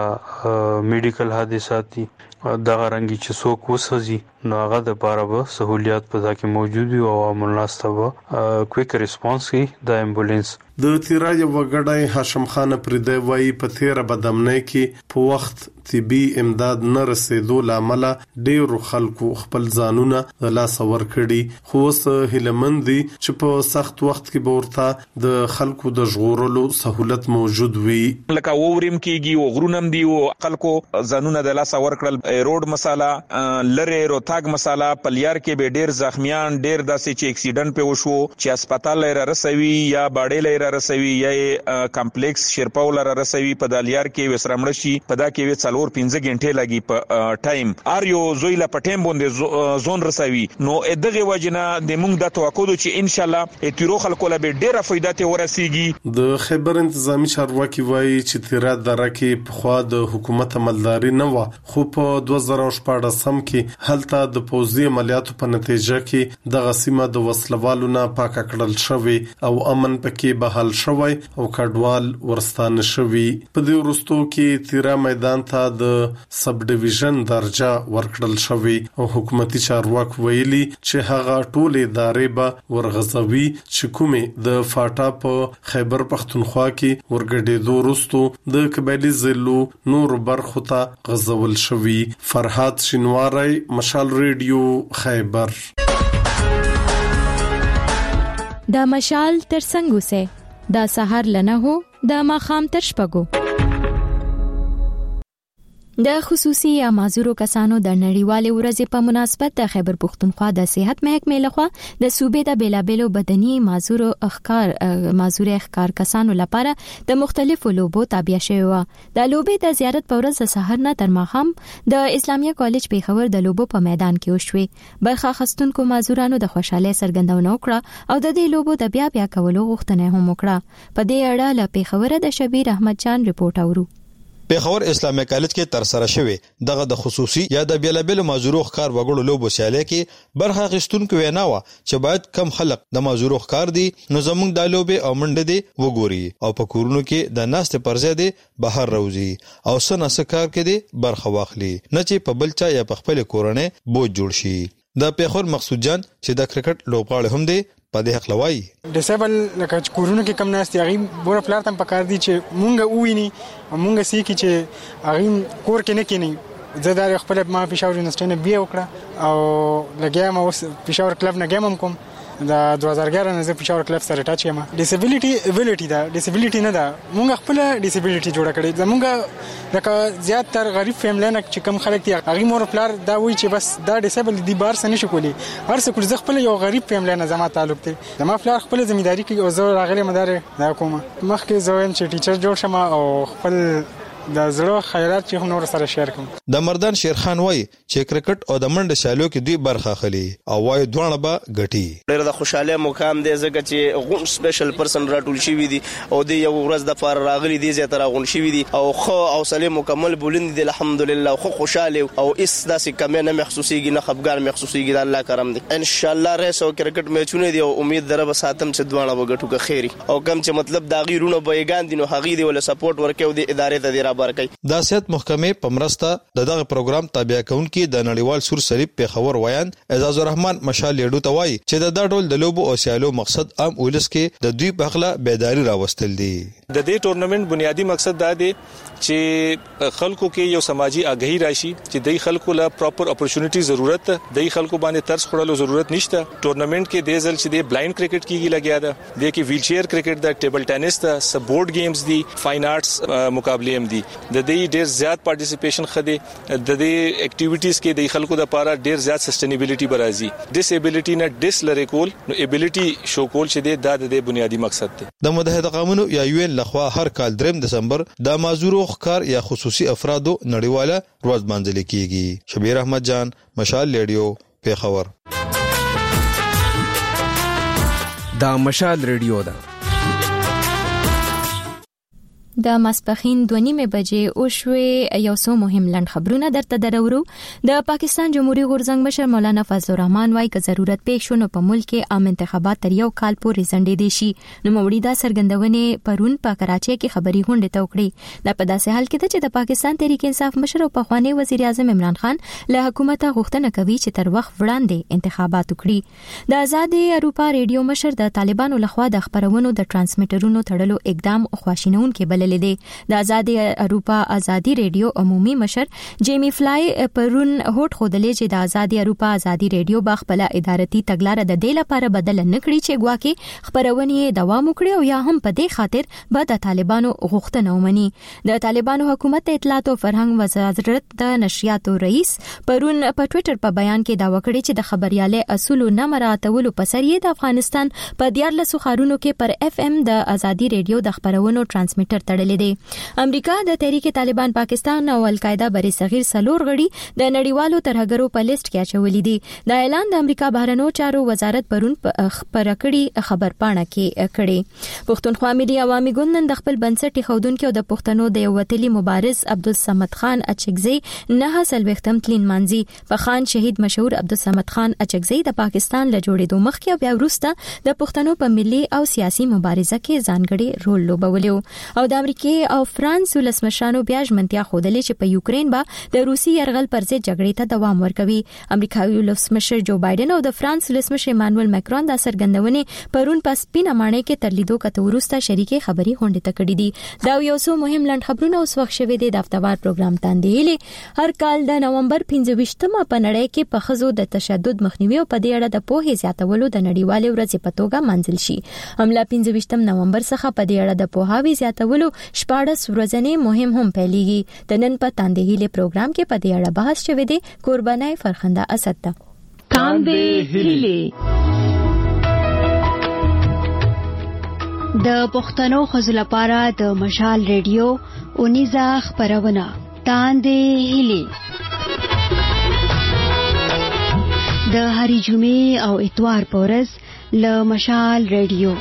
Speaker 2: میډیکل حادثات دي دغه رنګي چې څوک وسځي نو هغه د باره به سہولیات په ځکه موجود وي او عوام الناس ته کویک ریسپانس کوي د امبولانس.
Speaker 23: د تیرا یو وګړی هاشم خان پردی وایي په تیر بدامنۍ کې په وخت طبي امداد نه رسیدو لامل ډیرو خلکو خپل ځانونه د لاس ور کړي خو اوس هیلمندي چې په سخت وخت کې به ورته د خلکو د ژغورلو سہولت موجود وي.
Speaker 3: لکه وورم کېږي او غرونم دی او خلکو ځانونه د لاس ور کړل روډ مساله لره روتاګ مساله پلیار کې به ډیر زخمیان ډیر داسې چې اکسیډنټ په وشو چې هسپتال لري رسوي یا باډې لري رسوي یا کمپلیکس شیرپاول لري رسوي په دالیار کې وسرمړ شي په دا کې 4-5 غنټه لګي په ټایم ار یو زویلا په ټیم باندې زون رسوي نو دغه وجنه د موږ د توقع دو چې ان شاء الله اتیرو خلکو له ډیره فائدہ ته ورسیږي.
Speaker 23: د خیبر انتظامی چارواکي وایي چې تیرا دره کې په خوا د حکومت عملداري نه و خو په 2014 کې هلته د پوځي عملیاتو په نتیجه کې د غسیمه د وسلوالو نه پاک کړل شوی او امن پکې بحال شوی او کډوال ورستانه شوی. په دې وروستو کې تیرا میدان ته د سب ډیویژن درجه ورکړل شوی او حکومتي چارواک ویلي چې هغه ټول ادارې به ورغځوي چې کومه د فاټا په خیبر پختونخوا کې ورګډېدو وروستو د قبایلی ضلعو نور برخو ته غځول شوی. فرحات شینواری مشال ریډیو خیبر.
Speaker 1: دا مشال تر څنګه سه دا سحر لنه هو دا ماخام تر شپګو. د خصوصي یا معذورو کسانو د نړیوالې ورځې په مناسبت د خیبر پختونخوا د صحت محکمې لخوا د صوبې د بیلابېلو بدني معذور اخکار کسانو لپاره د مختلفو لوبو تابع شوی و. د لوبې د زیارت په ورځ د سحر نه تر ماښام د اسلامیه کالج پیښور د لوبو په میدان کې وشوي. برخه اخیستونکو معذورانو د خوشحالۍ څرګندونه وکړه او د دې لوبو د بیا کولو غوښتنه هم وکړه. په دې اړه له پیښور د شبیر احمد جان ریپورت اورو.
Speaker 5: پیښور اسلامیه کالج کې تر سره شوی دغه د خصوصي یا د بیلابل معذورو ښکار وګړو لوبو سیالي کې برخه اخیستونکو وینا و چې باید کم خلک د معذورو ښکار دي نو زموږ د لوبې او منډه دي وګوري او په کورونو کې د ناست پرځې دي بهر روزي او سن اسکار کې دي برخه واخلي نه چې په بلچا یا په خپل کورونه بوج جوړ شي. د پیښور مقصود جان چې د کرکټ لوبغاړي هم دي په دې حق لوي
Speaker 24: ډیسیبل لکه کورونه کې کم ناست یغي بور پلار تم پکار دي چې مونږ وویني مونږ سې کی چې هغه کور کې نه کینی زه د خپل ما پېښور یونیورسيټي نه بیا وکړه او لګیا ما اوس پېښور کلب نه ګیم کوم د 2011 نه زه پېښور کلب سره ټاچ یم. ډیسیبিলিټي دا ډیسیبিলিټي نه ده مونږ خپل ډیسیبিলিټي جوړه کړې زمونږ لکه زیات تر غریب فیملی نه چې کم خلک دي هغه مور پلار دا وایي چې بس دا ډیسیبل دي بار سن شي کولی هر څه کول زه خپل یو غریب فیملی نه زما تعلق دی زما پلار خپل ځمېداري کوي او زه راغلی مدار دا کوم مخکې زه وایم چې ټیچر جوړ شم او خپل د زړه خیرات چې هم نور سره شیر کوم.
Speaker 5: د مردان شیرخان وای چې کرکټ او د منډه سیالو کې دوی برخه اخلي او وای دوه به غټي
Speaker 25: ډېر د خوشاله مقام دی ځکه چې غون سپیشل پرسن راټول شي وي دي او د یو ورځ د فار راغلي دي زه تر غون شي وي دي او خو او سلیم مکمل بولند دي الحمدلله خو خوشاله او اس داسې کمه نه محسوسيږي نه خفګان محسوسيږي د الله کرم دي ان شاء الله ریس او کرکټ میچونه دي او امید دربه ساتم چې دوه به غټو که خیری او کم چې مطلب دا غیرونه بیگان دي نو هغه دی ول سپورټ ورکو د ادارې ته دی
Speaker 5: د صحت محکمې په مرسته دغه پروګرام تابع کونکي د نړیوال سور صلیب پیښور ویان اعزاز الرحمن مشال لیډو ته وایي چې د ډول د لوبو او سیالو مقصد عام ولس کې د دوی په خلا بیداری راوستل دي.
Speaker 3: د دې ټورنمنت بنیادی مقصد دا دی چې خلکو کې یو سماجی آگاهی راشي چې د خلکو له پراپر اپورچونټی ضرورت د خلکو باندې ترس خړلو ضرورت نشته. ټورنمنت کې د ځل چې د بلایند کرکټ کېږي لګیا ده د کې ویل چیر کرکټ د ټیبل ټینس د سبورډ گیمز دي فاین آرټس مقابله هم دي
Speaker 4: د دې ډیر زیات پارټیسیپیشن خدي د دې اکټیویټیز کې د خلکو د لپاره ډیر زیات سسټینیبিলিټي برازي ډیسابিলিټي نه ډیس لری کول نو ایبিলিټي شو کول چې د بنیادی مقصد دی.
Speaker 5: د متحده قومونو یا یو ان لخوا هر کال 3 دسمبر د معذورو ښکار یا خصوصي افرادو نړیواله ورځ مانځل کیږي. شبیر احمد جان، مشال ریډیو، پیښور.
Speaker 18: دا مشال ریډیو ده.
Speaker 1: د ماسپخین 2:30 بجې او شوي یو څو مهم لند خبرونه درته درورو. د پاکستان جمهوریت غورځنګ مشر مولانا فضل الرحمن وايي چې ضرورت پېښ شو نو په ملک کې عام انتخابات تر یو کال پورې ځنډې دي شي. نو موري دا سرګندونې پرون په کراچۍ کې خبري غونډه توکړي. دا په داسې حال کې چې د پاکستان تحریک انصاف مشر او پخوانی وزیر اعظم عمران خان له حکومت غوښتنه کوي چې تر وخت وړاندې انتخابات وکړي. د آزاد اروپا ریډیو مشر د طالبانو لخوا د خبرونو د ترانسمیټرونو تړلو اقدام خواشینون کې بلل دي. د آزاد اروپا آزادي ریډیو عمومي مشر جیمی فلای پرون هوټ خودلې چې د آزاد اروپا آزادي ریډیو باخپل ادارتي تګلارې د دې لپاره بدل نه کړی چې ګواکې خبرونه دوام وکړي او یا هم په دې خاطر به د طالبانو غوښتنه ومني. د طالبانو حکومت اطلاعات او فرهنګ وزارت د نشریاتو رئیس پرون په ټوئیټر په بیان کې داوا کړی چې د خبريالي اصول نه مراعاتولو په سر یې د افغانستان په 14 ښارونو کې پر اف ام د آزادي ریډیو د خبرونو ترانسمیټر تړلې دي. امریکا د تحریک طالبان پاکستان او القاعده بری صغیر سلور غړي د نړیوالو ترهګرو په لیست کې اچولې دي. د اعلان د امریکا بهرنیو چارو وزارت پرون خبر کړي خبرپاڼه کې کړي. پښتونخوا ملي عوامي ګوند د خپل بنسټي خودونکو د پښتنو د وتلي مبارز عبدالصمد خان اچکزي نه حاصل وختم تلین مانزي په خان شهید مشهور عبدالصمد خان اچکزي د پاکستان له جوړېدو مخکې بیا وروسته د پښتنو په ملي او سیاسي مبارزه کې ځانګړي رول لوبولیو. او د امریکای او فرانس ولسمشرانو بیا ژمنتیا خوده چې په یوکرين با د روسي يرغل پر ضد جګړې ته دوام ورکوي. امریکایي ولسمشر جو بایدن او د فرانس ولسمشر ایمانوئل ماکرون د سرګندونې پرون په سپینه ماڼۍ کې تر لیدو کته ورسته شریکي خبري غونډه تکړې دي. دا یو څو مهم لند خبرونه اوس وخت شوه د هفتوار پروګرام تاندېلې. هر کال د نومبر 15مه په نړۍ کې په خزو د تشدد مخنیوي او په دې اړه د پوهې زیاتولو د نړیوالې ورځې په توګه منځل شي. هملا 15 نومبر څخه په دې اړه د پوهاوي زیاتولو 14 ورځې مهم هم پیلېږي. د نن په تاندېهلې پروګرام کې په دې اړه بحث شوه دی. قربانای فرخنده اسد ته
Speaker 12: تاندېهلې د پښتنو خزل لپاره د مشال ریډیو اونیزا خبرونه تاندېهلې د هری جمعې او اتوار پورز له مشال ریډیو.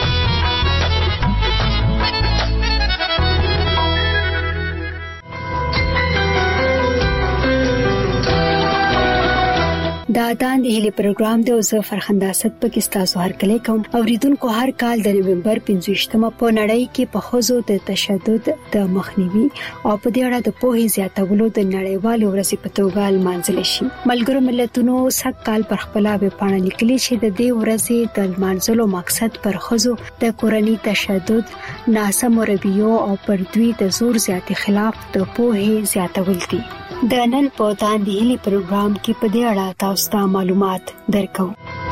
Speaker 12: دا تاندېهلې پروګرام د اوسه فرخنده اسد پکې تاسو هر کله کوم اوریدونکو هر کال د نومبر 15مه په نړۍ کې په خزو د تشدد د مخنیوي او په دې اړه د پوهې زیاتولو د نړیوالې ورځې په توګه لمانځل شي. ملګرو ملتونو سږ کال پر خپل ویبپاڼه لیکلي چې د دې ورځې د لمانځلو مقصد پر خزو د کورنۍ تشدد، ناسم رویو او پر دوی د زور زیاتي خلاف د پوهې زیاتول دي. د نن په تاندېهلې پروګرام کې په دې اړه تاسو ته معلومات درکو.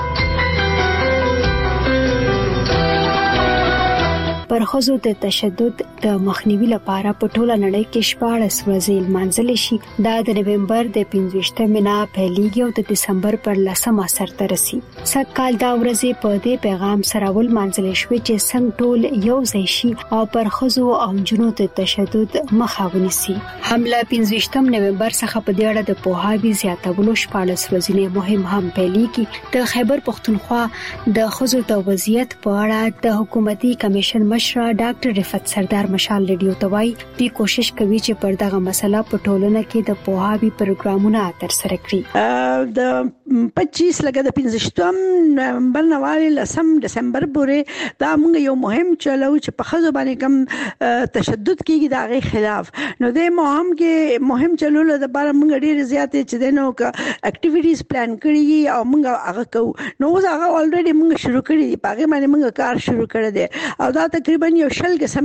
Speaker 12: پر خزو د تشدد د مخنیوي لپاره په ټوله نړۍ کې 14 ورځې لمانځل شي. دا د نومبر د 15مه نه پیلېږي او د دسمبر پر 10مه سرته رسي. سږ کال دا ورځې په دې پیغام سره ولمانځل شوې چې څنګه ټول یو ځای شي او پر خزو او نجونو د تشدد مخه ونیسي. هملا 15 نومبر څخه په دې اړه د پوهاوي زیاتولو 14 ورځې مهم هم پیلېږي. د خیبر پښتونخوا د خزو د وضعیت په اړه د حکومتي کمیشن مشر ډاکټر رفعت سردار مشال ریډیو ته وایي دوی کوشش کوي چې پر دغه مسله په ټولنه کې د پوهاوي پروګرامونه تر سره کړي.
Speaker 6: د 25 لکه د 15 نومبر نه والی 10 دسمبر پورې دا موږ یو مهم چلو چې په خزو باندې کم تشدد کیږي د هغه خلاف. نو د مهم کې مهم چلو د لپاره موږ ډیر زیاتې چې دنو اکټیویټیز پلان کړی او موږ هغه کوو. نو اوس هغه الریډي موږ شروع کړی دی. هغه باندې موږ کار شروع کړی دی او دا تقریبا یو شل قسم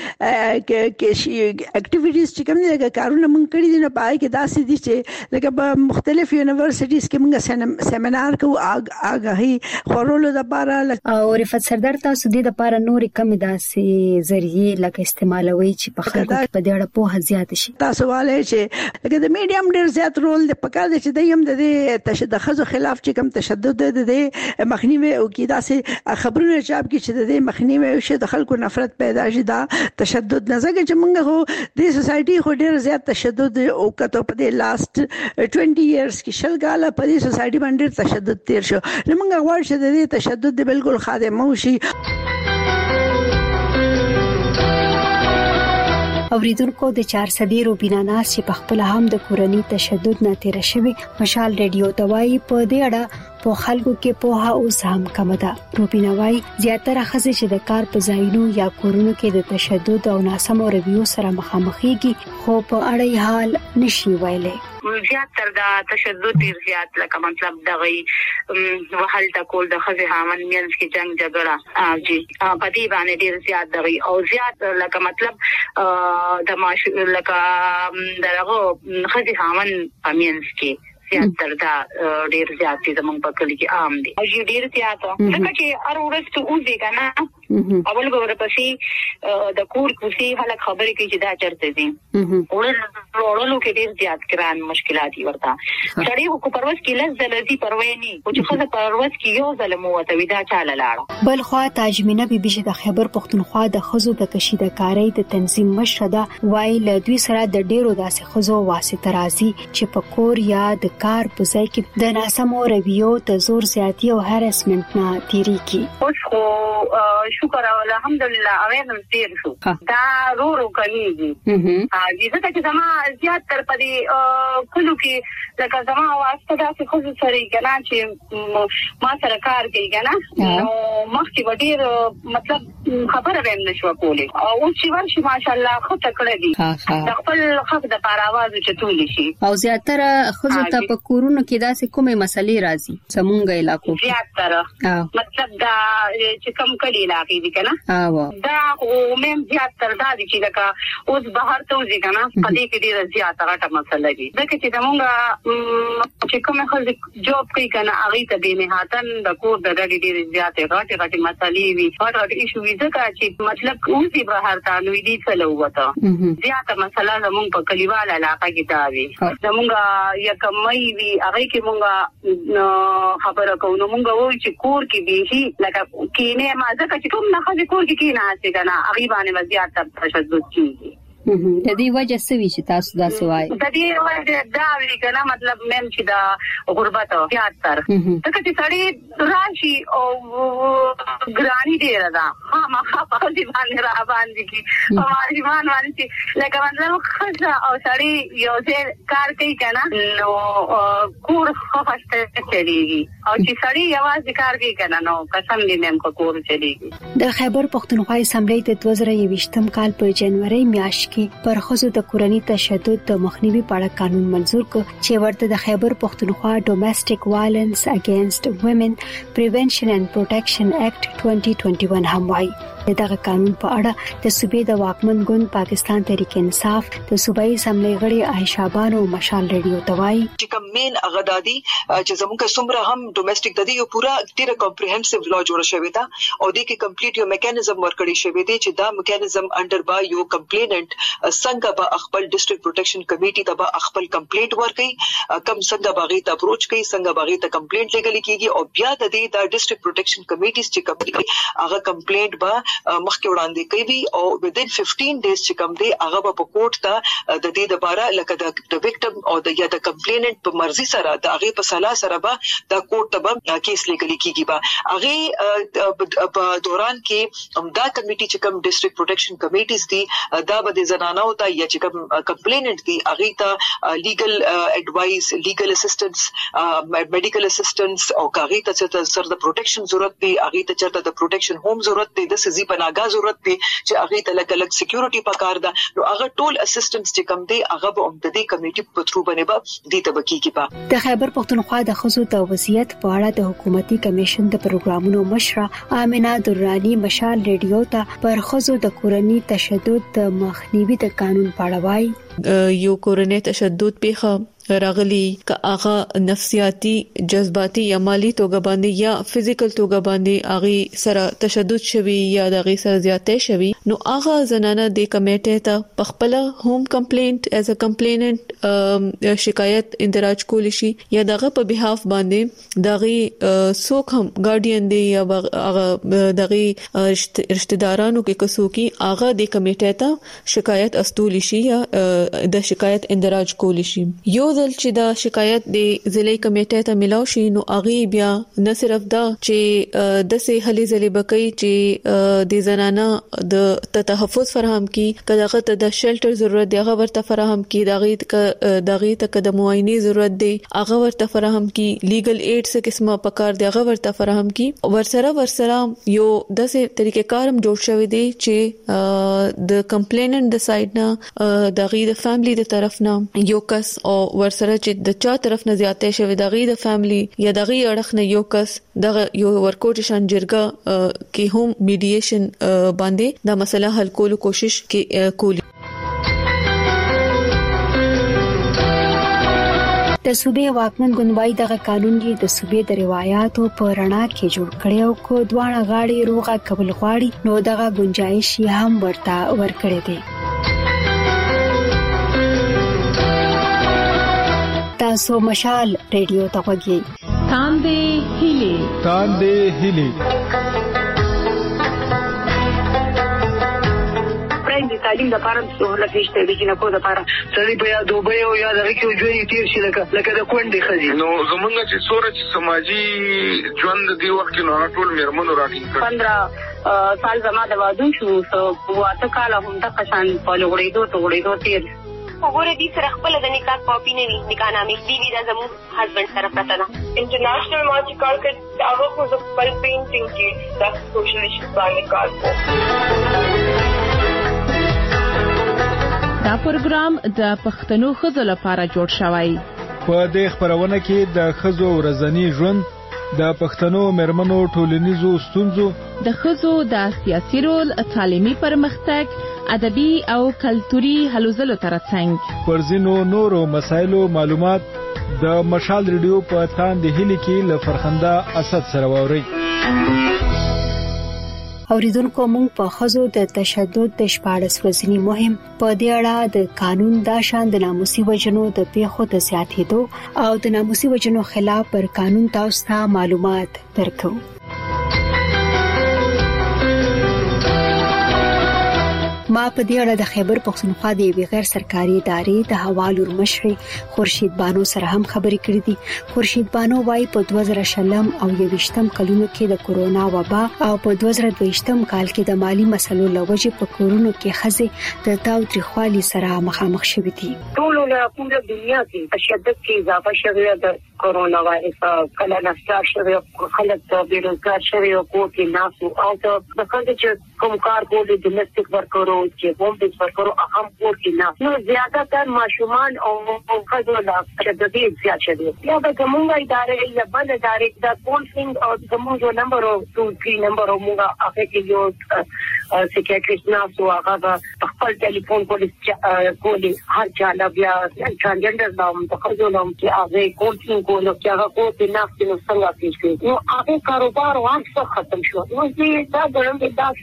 Speaker 6: کې اکټیویټیز چې کوم دي کارونه موږ کړی دي. نو پای کې داسې دي چې لکه په مختلف یونیورسيټیز کې موږ سیمینار کو آگاهی خورولو د لپاره.
Speaker 12: او رفعت سردار تاسو د لپاره نور کم داسې ذریعہ لکه استعمالوي چې په خلکو په دې اړه په زیات شي؟
Speaker 6: تاسو والے چې لکه د میډیم ډیر زیات رول د پکار دي چې د یم د تشدد خزو خلاف چې کم تشدد د مخنیوي او کې داسې خبرونه چاپ کې چې د مخنیوي او د خلکو نفرت پیدا شي دا تشدد نه زګ چې موږ هو د سوسايټي خو ډیر زیات تشدد او کته په د لاست 20 ایئرز کې شلګاله په دې سوسايټي باندې تشدد تیر شو. موږ غواړو چې د تشدد بالکل خادمه وشي.
Speaker 12: اوریدونکو د 400 روبینا ناس چې په خپل هم د کورنۍ تشدد نه تیر شوی مشال ریډیو توای په دې اړه په خلکو کې په اوس هم کم ده. روبینا وای زیاتره خزې چې د کار په ځایونو یا کورونو کې د تشدد او ناسمو رویو سره مخامخېږي خو په اړه حال نشي ویلې.
Speaker 22: زیات تر دا تشدد ډیر زیات لکه مطلب دغه وحل تکول د خزې هامن مینس کې جنگ جګړه جی په دې باندې ډیر زیات دغه او زیات لکه مطلب د ماش لکه دغه خزې هامن مینس کې زیات تر دا ډیر زیات دي زموږ په کلی کې عام دي او ډیر زیات ځکه چې هر ورځ ته اوس دی کنه اول به ورپسې د کور کوسي خلک خبرې کوي چې دا چرته دي ورولو کې ډیر زیات ګران مشکلات ورته سړی کو پرواز کې لږ ځلې پرویني او چې خزه پرواز کې یو ځل مو ته ودا چاله لاړه.
Speaker 12: بل خو تاجمینه بیبي چې د خیبر پختونخوا د خزو د کشیدګاری د تنظیم مشره وای له دوی سره د ډیرو داسې خزو واسطه راځي چې په کور یا د کار په ځای کې د ناسمو رویو د زور زیاتی او هراسمنت نه تیری کی.
Speaker 22: اوس خو شکر او الحمدلله اوینم تیر شو دا رو کوي ځکه چې زما زیات تر پدې کلو کې لکه زما واسطه دا چې خو سره کنا چې ما سره کار کوي کنا نو مخکې وډیر مطلب خبره ویم نشو کولی او چې ورشي ماشاءالله خو تکړه دي د خپل حق د پاره आवाज چتول شي
Speaker 12: او زیاتره خو ته په کورونو کې داسې کومه مسلې راځي زمونږ علاقو
Speaker 22: زیاتره مطلب دا چې کم کلی علاقې دي کنه دا او مم زیاتره دا دي چې لکه اوس بهر ته وځي کنه په دې کې ډیره زیاته راټه مسله دي ځکه چې زمونږ چې کومه خلک جوب کوي کنه هغه ته به نهاتن د کور د ډېر زیاته راټه مسلې وي او د ایشو وي ځکه چې مطلب اوسې بهر ته نو دي څه لوته زیاته مسله زمونږ په کلیوال علاقه کې دا وي زمونږ یا کمای وی هغه کې مونږه خبره کوو مونږ وایو چې کور کې به لکه کینه ما ځکه چې کوم نه خځې کور کې کینه هڅه کنه هغه باندې وضعیت تشدد کیږي.
Speaker 12: د دې وجه سوي چې تاسو دا سوای
Speaker 22: د دې وجه دا وی کنه مطلب مم چې دا غربت او زیاتر ځکه چې سړی راشي او ګرانی دی راځه ما په دې باندې را باندې کی او ایمان باندې لکه مطلب خزه او سړی یو ځای کار کوي کنه نو کور خفاسته چلیږي او چې سړی یوازې کار کوي کنه نو قسم دې مم کو کور چلیږي.
Speaker 12: د خیبر پختونخوا اسمبلی د 2023 کال په جنوري میاشت کې پر خزو د کورنۍ تشدد د مخنیوي په اړه قانون منزور کړ چې ورته د خیبر پختونخوا ډومېسټک وایلنس اگینست وومن پریونشن اینڈ پروټیکشن ایکټ 2021 هم وایي. دغه قانون په اړه د صوبې د واکمن ګوند پاکستان تحریک انصاف د صوبایي اسمبلی غړي عائشہ بانو مشال ریډیو توای
Speaker 8: چې کوم مین اغدادي چې زموږ څومره هم ډومېسټک د دې یو پورا ډیره کمپریهنسیو لا جوړ شوی دا او د کې کمپلیټ یو میکانیزم ورکړی شوی دی چې دا میکانیزم انډر با یو کمپلیننٹ څنګه به خپل ډیسټریکټ پروټیکشن کمیټي ته به خپل کمپلیټ ورکړي کم څنګه باغی ته اپروچ کوي څنګه باغی ته کمپلیټ لګل کیږي او بیا د دې د ډیسټریکټ پروټیکشن کمیټیز چې کمپلیټ هغه کمپلیټ به مخکې وړاندې کوي او within 15 days چې کوم دی هغه په کوټ ته د دې لپاره لکه د وکټم او د یا د کمپلیننٹ په مرزي سره د هغه په صلاح سره به د کوټ ته به کیس لګل کیږي به هغه په دوران کې دا کمیټي چې کوم ډیسټریکټ پروټیکشن کمیټیز دي دا به د زنانو ته یا چې کوم کمپلیننٹ دي هغه ته لیګل اډوایس لیګل اسسټنس میډیکل اسسټنس او هغه ته سر د پروټیکشن ضرورت دی هغه ته چرته د پروټیکشن ہوم ضرورت دی د سزي پناګه ضرورت دی چې هغه ته لګ سکیورټي پکار ده نو هغه ټول اسسټنس چې کوم دی هغه به د دې کمیټي په ترو باندې به دي ته بکیږي په
Speaker 12: د خیبر پختونخوا د خزو د وضعیت په اړه د حکومتي کمیشن د پروګرامونو مشره آمنه درانی مشال ریډیو ته پر خزو د کورنۍ تشدد د مخنیوي د قانون په اړه وایي
Speaker 10: یو کورنۍ تشدد پیښه راغلي ک هغه نفسیاتی جذباتي یا مالی توګه باندې یا فزیکل توګه باندې هغه سره تشدد شوی یا دغه سره زیاتې شوی نو هغه زنانه د کمیټې ته خپل هوم کمپلینټ ایز ا کمپلیننٹ شکایت اندراج کول شي یا دغه په بهاف باندې دغه څوک هم ګارډین دی یا هغه دغه رشتہ دارانو کې کسوکی هغه د کمیټې ته شکایت استول شي یا د شکایت اندراج کول شي یو ځل چې د شکایت د ضلعي کمیټې ته ملاو شي نو هغه بیا نه صرف دا چې د سه هلي ځلې بکې چې د زنانه د تحفظ فراهم کی کداغه ته د شیلټر ضرورت دی هغه ورته فراهم کی دغه ته د معاینه ضرورت دی هغه ورته فراهم کی لیګل ایډ څه قسمه پکار دی هغه ورته فراهم کی ورسره یو داسې طریقې کارم جوړ شوی دی چې د کمپلیننټ د سایډ نه د فیملی د طرف نه یو کس او ورسره چې د چا طرف نه زیاتې شوی د فیملی یا د اړخ نه یو کس د یو ورکوټ شان جرګه کې هم میډییشن باندې دا مسله حل کولو کوشش کوي
Speaker 12: د صوبې واکمن ګوندوای دغه قانون دی د صوبې د روایتو په رڼا کې جوړ کړي او کو دوانه غاړي روغه قبول غواړي نو دغه گنجائش هم ورته ورکړي دي تاسو مشال ریډیو ته وګورئ
Speaker 11: تاندې هلي
Speaker 22: تعلیم د پاره سہولت نشته د جنکو د پاره
Speaker 13: سړي په یاد دوبه او یاد هغه کې ژوند تیر شي لکه د کونډې خزي
Speaker 14: نو زمونږ چې سورج سماجی ژوند دی وخت نو ټول میرمنو راټینګ
Speaker 22: 15 سال زما د واده شو واته کال هم د قشان په لوړېدو تیر
Speaker 16: وګوره دې سره خپل د نکاح کاپی نه وي نکاح نامې دی دا زمو هسبند سره پته ده انټرنیشنل مارچ کال کې هغه خو خپل پینټینګ کې د سوشل ایشوز باندې کار کوي
Speaker 26: دا پروګرام د پښتنو خزو لپاره جوړ شوی
Speaker 11: په دې خبرونه کې د خزو ورځنی ژوند د پښتنو مرمنو ټولنیزو ستونزو
Speaker 26: د خزو د سیاسي رول تعلیمي پرمختګ ادبي او کلتوري هلو ځلو ترڅنګ
Speaker 11: پر ځینو نورو مسایلو معلومات د مشال ریډیو په تاندې هلي کې ل فرخنده اسد سره ووري
Speaker 12: اوریدونکو مونږ په خزو د تشدد د 14 ورځنی مهم په دې اړه د قانون د شان د ناموسي وجنو د پیښو د زیاتېدو او د ناموسي وجنو خلاف پر قانون تاسو ته معلومات درکو ما په دې اړه د خیبر پښتونخوا د غیر سرکاري ادارې د حوالو مشر خورشید بانو سره هم خبرې کړې دي خورشید بانو وايي په 2020 او 2020 کلونو کې د کورونا وبا او په 2022 کال کې د مالی مسلو لوجه په کورونو کې خزه د تاوتریخوالي سره مخامخ شوې دي
Speaker 22: ټول له پوره دنیا کې تشدد کې اضافه شوی د کورونا وایرس کله نفسار شوی خلک د بیروزګار شوی او کوټې ناسو او د خلک چې کوم کار کوي د ډومېسټک ورکرو چې هم د ورکرو اهم کوټې نه نو زیاته تر ماشومان او خځو لا تشدد زیات شوی یا د کومه ادارې یا بل ادارې د کونسلینګ او کومو نمبر او 2-3 نمبر او موږ هغه کې یو سیکریټریست ناسو هغه خپل ټلیفون کولی هر چا لا بیا ټرانسجنډر نوم د خځو نوم چې هغه کونسلینګ نو چې هغه کوټې نفس نو څنګه پیښ نو هغه کاروبار وان څه ختم شو نو چې دا ګرم دا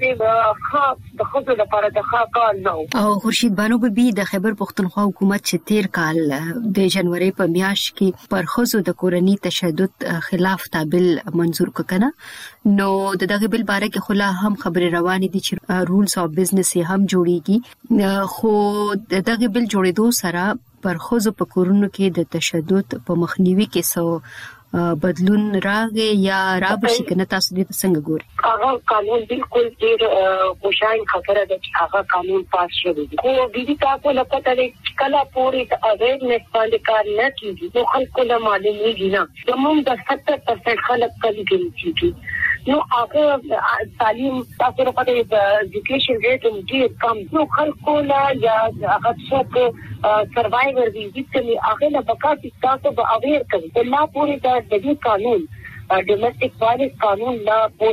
Speaker 22: چې د خپل لپاره د کار نو
Speaker 12: او خورشید بانو به د خیبر پښتونخوا حکومت چې 13 کال د جنوري په میاشت کې پر خزو د کورنی تشدد خلاف تابل منزور کړه نو دغه بل باره کې خلا هم خبره روانه دي چې رولز اف بزنس هم جوړیږي خو دغه بل جوړېدو سره پر خزو په کورونو کې د تشدد په مخنیوي کې سو بدلون راغی یا رابشي کنه تاسو دې څنګه ګوري
Speaker 22: هغه قانون بالکل ډیر خوشاین خبره ده چې هغه قانون پاس شوی دی خو دې تاسو لپاره چې کله پوری د اویرنس باندې کار نه کیږي نو خلکو له معلومي نه زموږ د 70% خلک کلی کې نو هغه تعلیم تاسو لپاره د ایجوکیشن ریټ ډیر کم نو خلکو لا یا هغه څوک سروایور دي چې هغه له بقا تاسو به اویر کوي لا پوری د دې قانون ډومېسټک وایلنس قانون لا پوری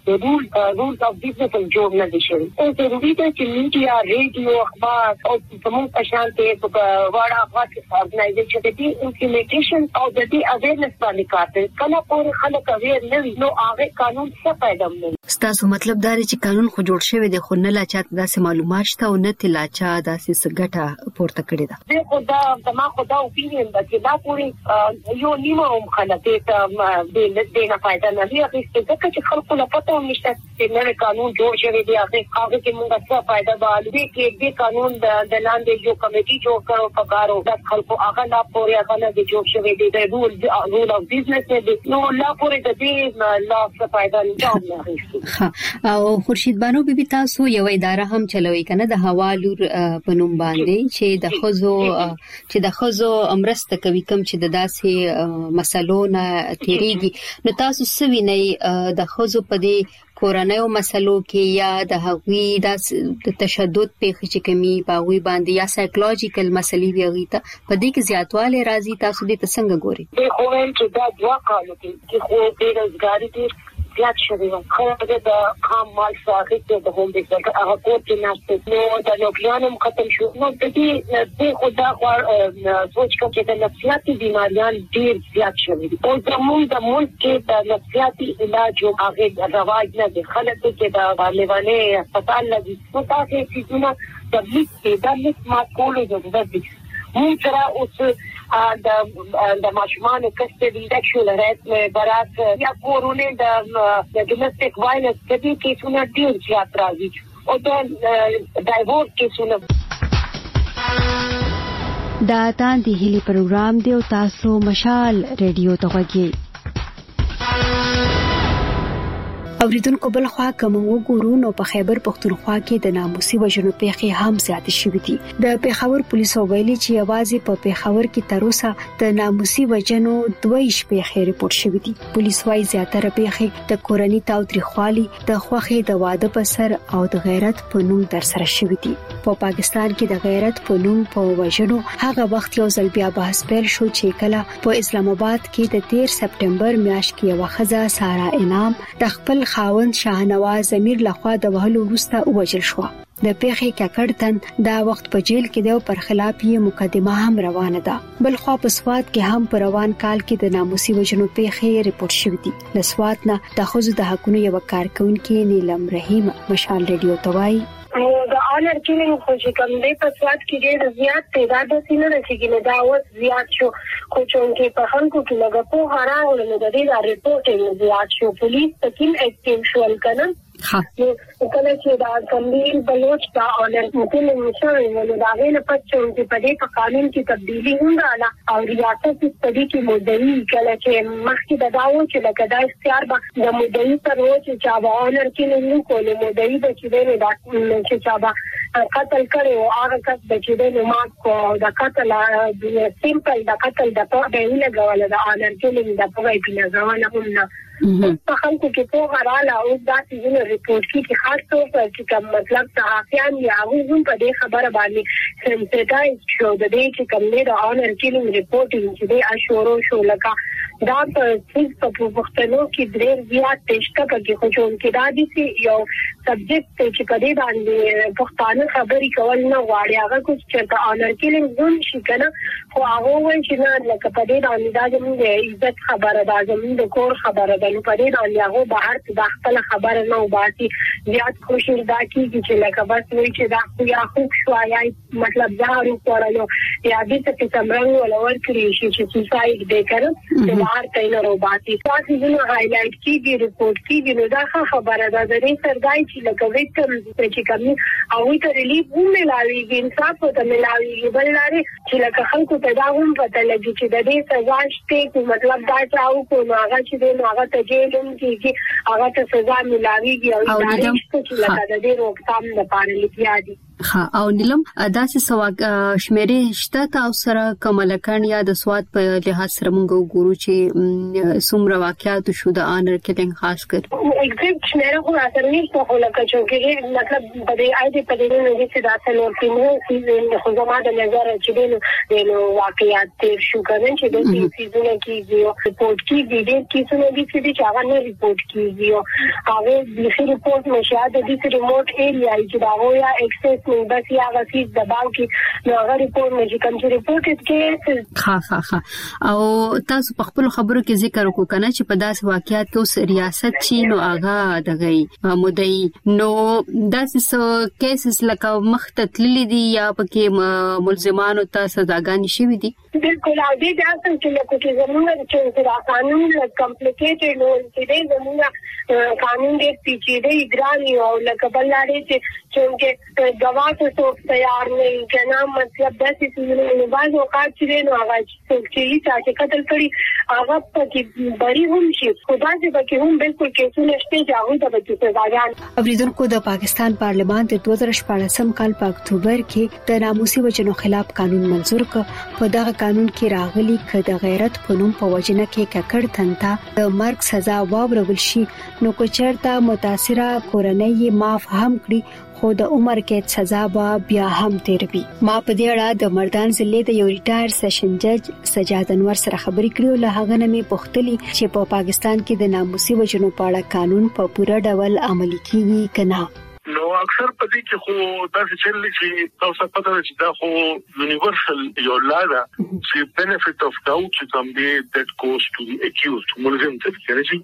Speaker 22: د رولز اف بزنس جوړ نه دي شوی او ضروري ده چې میډیا ریډیو اخبار او کوم پښانته په وړا افغان ارګنایزیشن د امپلیمنټیشن او د دې اویرنس باندې کار کوي کله پورې خلک اویر نه وي نو هغه قانون څه فائدہ نه
Speaker 12: ستاسو مطلب دا دی چې قانون خو جوړ شوی دی خو نه لا چاته داسې معلومات شته او نه تلا چا داسې ګټه پورته کړی ده
Speaker 22: زه خو دا خو دا اوپینین ده چې دا پورې یو نیمه هم خلک ته د نه فائدہ نه لري چې خلکو لا پته نشته چې نوې قانون جوړ شوی دی هغه کې موږ څه فائدہ بالي کې دې قانون د لاندې یو کمیټي جوړ کړو پکارو د خلکو هغه لا پورې هغه نه جوړ شوی دی د رول اف بزنس دی نو لا پورې د دې لا څه فائدہ نه لري
Speaker 12: او خورشید بانو بیبي تاسو یو اداره هم چلوي کنه د حوالور په نوم باندې چې د خزو امرسته کوي کوم چې د داسې مسلو نه تیریږي نو تاسو سوي نه د خزو په دې کورنیو مسلو کې یا د هغوی د تشدد په خچ کمی باغوي باندې یا سایکولوژیکل مسلې ویږي ته په دې کې زیاتواله راځي تاسو دې څنګه ګوري
Speaker 22: د خوین چې دا دوا کالو کې خو د روزګاری دې زیات شوی و خلک د خام مال څخه د هوم ډیزاین هغه کور کې ناشته نو د لوګیانم ختم شو نو د دې خدا سوچ کوم چې د نفسیاتي بیماریان ډیر زیات شوی دي او زموږ د ملک کې د نفسیاتي علاج او هغه رواج نه دي خلک کې د لیوانه هسپتال لګي نو تاسو چې نو د لیک ما کولو د دې موږ سره اوس د ماشومان کسټډي سیکشوال هراسمنت برات یا کورونه د ډومېسټک وایلنس د دې کیسونو ډیر زیات راځي او د ډایورس کیسونو
Speaker 12: دا تاندې هلي پروګرام دی او تاسو مشال ریډیو ته غوږی اوریدونکو بل خوا کوم وګورو نو په خیبر پختونخوا کې د ناموسي وژنو پیښې هم زیات شوې دي د پیښور پولیسو ویلي چې یوازې په پیښور کې تر اوسه د ناموسي وژنو 22 پیښې رپورټ شوې دي پولیس وايي زیاتره پیښې د کورنۍ تاوتریخوالي د خوخې د واده په سر او د غیرت په نوم در سره شوې دي په پاکستان کې د غیرت په نوم په وژنو هغه وخت یو ځل بیا بحث پیل شو چې کله په اسلام آباد کې د 13 سپټمبر میاشت کې یو خزه سارا انعام د خپل خاوند شاهنواز امیر لخوا د وهلو وروسته وژل شو د پیښې ککړتن دا وخت په جیل کې د پر خلاف یې مقدمه هم روانه ده بل خو په سواد کې هم پر روان کال کې د ناموسي وژنو پیښې ریپورت شوې دي د سواد نه د خزو د حقونو یو کارکونکو نیلم رحیم مشال ریډیو توای
Speaker 22: د آنر کیلینګ خو چې کوم دی په سواد کې ډېر زیات تعداد سینه رسیدلی دا اوس زیات شو خو چې په خلکو کې لږه په هراول نو د دې د ریپورټینګ زیات شو پولیس تکیم اکټیو شول کنه کله چې دا کمبیل بلوچ دا آنر کیلینګ شوی نو دا غیر پڅو چې په دې قانون کې تبدیلی هونداله او ریاست استدی کې مدعي کله چې مخکې د داو چې لکه دا اختیار به د مدعي تر وڅ چې آنر کیلینګ کول مدعي د چې دا چې چا قتل کړي او هغه کس چې د نومات کو د قتل د سیمپل د قتل د په ډېر لګول د آنر کیلینګ د په وای په ځوانه هم په خلکو کې په غراله او د دې ریپورت کې خاص طور پر چې مطلب صحافیان یا هغه په دې خبره باندې سنسټایز شو د دې چې کوم د آنر کیلینګ ریپورټینګ چې د اشورو شو لکه دا په څه په وختونو کې ډېر زیات تشکه پکې خو جون کې دا دي یو سبجیکټ چې په دې باندې پښتانه خبري کول نه غواړي هغه کوم چې د آنر کیلینګ زون شي کنه خو هغه وایي چې نه لکه په دې باندې دا زموږ د عزت خبره ده زموږ د کور خبره ده نو په دې باندې هغه بهر ته خپل خبره نه وباسي زیات کوشش دا کوي چې لکه بس وایي چې دا خو یا خو شو یا مطلب ظاهر کولو یا دې ته څنګه ولور کړی شي چې سوساید دې کړو د بهر ته نه وباسي تاسو زموږ هایلایټ کیږي ریپورت کیږي نو دا خبره ده د دې سرګای چې لکه وکټم چې کوم او ته ریلیف هم ملاوي انصاف ته ملاوي بل لري چې لکه خلکو ته دا هم پته لګي چې د دې سزا شته مطلب دا چاو کو نو هغه چې د هغه ته جیلون کیږي هغه ته سزا ملاوي او دا چې لکه د دې روکثام لپاره لیکیا دي
Speaker 12: ها او نیلم داسې سواګ شمیرې شته تاسو سره کوملکان یا د سواد په لحاظ سره موږ وګورو چې څومره واقعیات شو د آنر کلینګ خاص کر
Speaker 22: ایگزیکټ شمیرې خو اثر نه په لکه چې مطلب په دې اې په دې نه چې دا څه نور کینو چې خو زموږ د نظر چې نو واقعیات تیر شو کړي چې د سیزونه کې رپورت کې دې کیسونه دي چې هغه نه رپورت کیږي هغه د رپورت نشه د دې ریموټ ایریا چې دا ویا ایکسس بس یا غسیز دباو کې نو هغه رپورټ نه کوم چې رپورټ کې
Speaker 12: ها او تاسو په خپل خبرو کې ذکر وکړو کنه چې په داس واقعیت اوس ریاست شي نو هغه دغه مودي نو داسې کیسز لکه مختتللی دي یا پکې ملزمانو ته سزاګانې شوې دي
Speaker 22: بالکل او دې ځکه چې لکه چې زموږ چې قانون کمپلیکیټډ نو چې زموږ قانون دې پیچیده ګرانی او لکه بلاره چې गवाह तो तैयार नहीं कहना मतलब 10 बार औकात चले न आवाज चाहिए चाहे कत्ल करी आवाज की बड़ी हम शि खुदा से बकी हम बिल्कुल केसु नشته जाऊ د بچو سزاګان
Speaker 12: اوریدونکو د پاکستان پارلمان د 2014 کال په اکتوبر کې د ناموسي وجنو خلاف قانون منزور ک په دغه قانون کې راغلي ک د غیرت په نوم په وجنه کې ککړ تنتا د مرګ سزا واورول شي نو کو چرته متاثره کورنۍ معاف هم کړي خو د عمر کې سزا به بیا هم تیروي ما په دې اړه د مردان ضلع د یو ریټایر سیشن جج سجاد انور سره خبرې کړې او له هغه نه مې پوښتنه چې په پاکستان کې د ناموسي وجنو په اړه قانون په پوره ډول عملي کیږي کنه
Speaker 14: نو اکثر پدې کې خو تاسو چې تاسو پته چې دا خو یونیورسل یو لاده چې benefit of doubt چې کوم دی that goes to the accused ملزم ته کېږي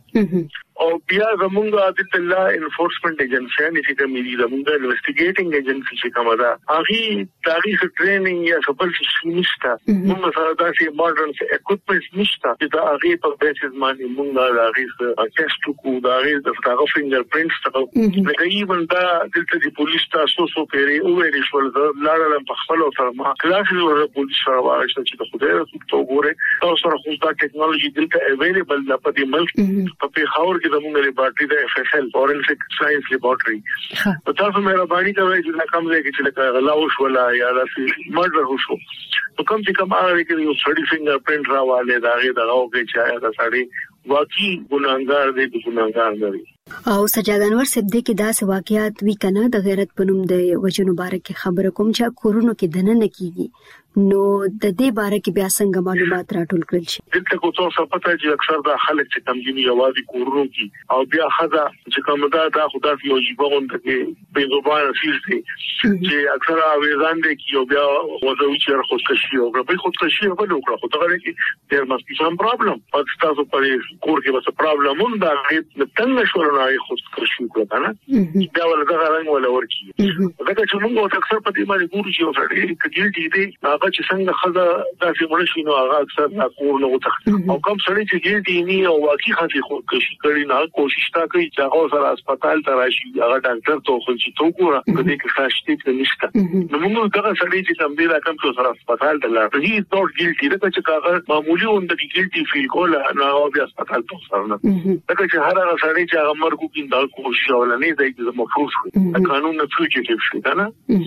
Speaker 14: او بیا زمونږ د الله انفورسمنت ایجنسی چې کوم دی زمونږ انویسټیګیټینګ ایجنسی چې کومه ده هغه تاریخ ټریننګ یا خپل څه نشته موږ سره داسې ماډرن اکوپمنټ نشته چې دا هغه په بیسز باندې موږ هغه ټیسټ کو دا هغه د فنګر پرینټس ته لکه ایون دا دلته د پولیس تاسو پیری او ویل شو لاړل په خپل سره ما کلاس ور پولیس سره واښت چې خدای ته وګوره تاسو سره خو دا ټیکنالوژي دلته اویلیبل ده په دې ملک په خاور کې زموږ لیبارټری د FSL فورنسیک ساينس لیبارټری په تاسو مهرباني کوئ چې کوم ځای کې چې لکه غلاوش ولا یا راسي مرډر وشو په کوم چې کوم هغه کې یو سړی فنګر پرینټ راواله دا هغه دغه کې چې دا سړی واقعي ګناهګار دی ګناهګار دی
Speaker 12: او سجاد انور صاحب د کې داس واقعیات وی کنه د غیرت پنوم د وجنو باره کې خبره کوم چې کورونو کې دنه کیږي نو د دې باره کې بیا څنګه معلومات راټول کړل شي
Speaker 14: دلته کو څه پته چې اکثر دا خلک چې کم دي یوازې کورونو کې او بیا خدا چې کوم دا خدا یو جيبون ته کې په زبان فیسي چې اکثر اویزان دي کې او بیا وځو چې خودکشي او په خودکشي په لوکړه خو دا لري چې مست سم پرابلم او تاسو په کور کې وسه پرابلم دا څنګه شو نه خودکشي وکړه نه دا ولدا رنګ ولا ورکی دا چې موږ اکثر په دې باندې ګورو چې وسړي کډی دي هغه چې څنګه خزه داسې ورشي نو هغه اکثر کور نه وتخت او کوم سړی چې ګیټي ني او واقعي خاصه خودکشي کوي نه کوشش تا کوي چې هغه سره هسپتال ته راشي هغه ډاکټر ته خو چې تو ګوره کله کې خاصتي نشته نو موږ دا سړی چې تم دې راکم څو سره هسپتال ته لاړ هي نوٹ ګیټي دا چې هغه معمولی وند کې ګیټي فیل کوله نه او بیا هسپتال ته ورنه دا چې هر هغه سړی چې هغه مرګ کې دا کوشش ولني دی چې مفروض قانون نه فوجټیو شي دا نه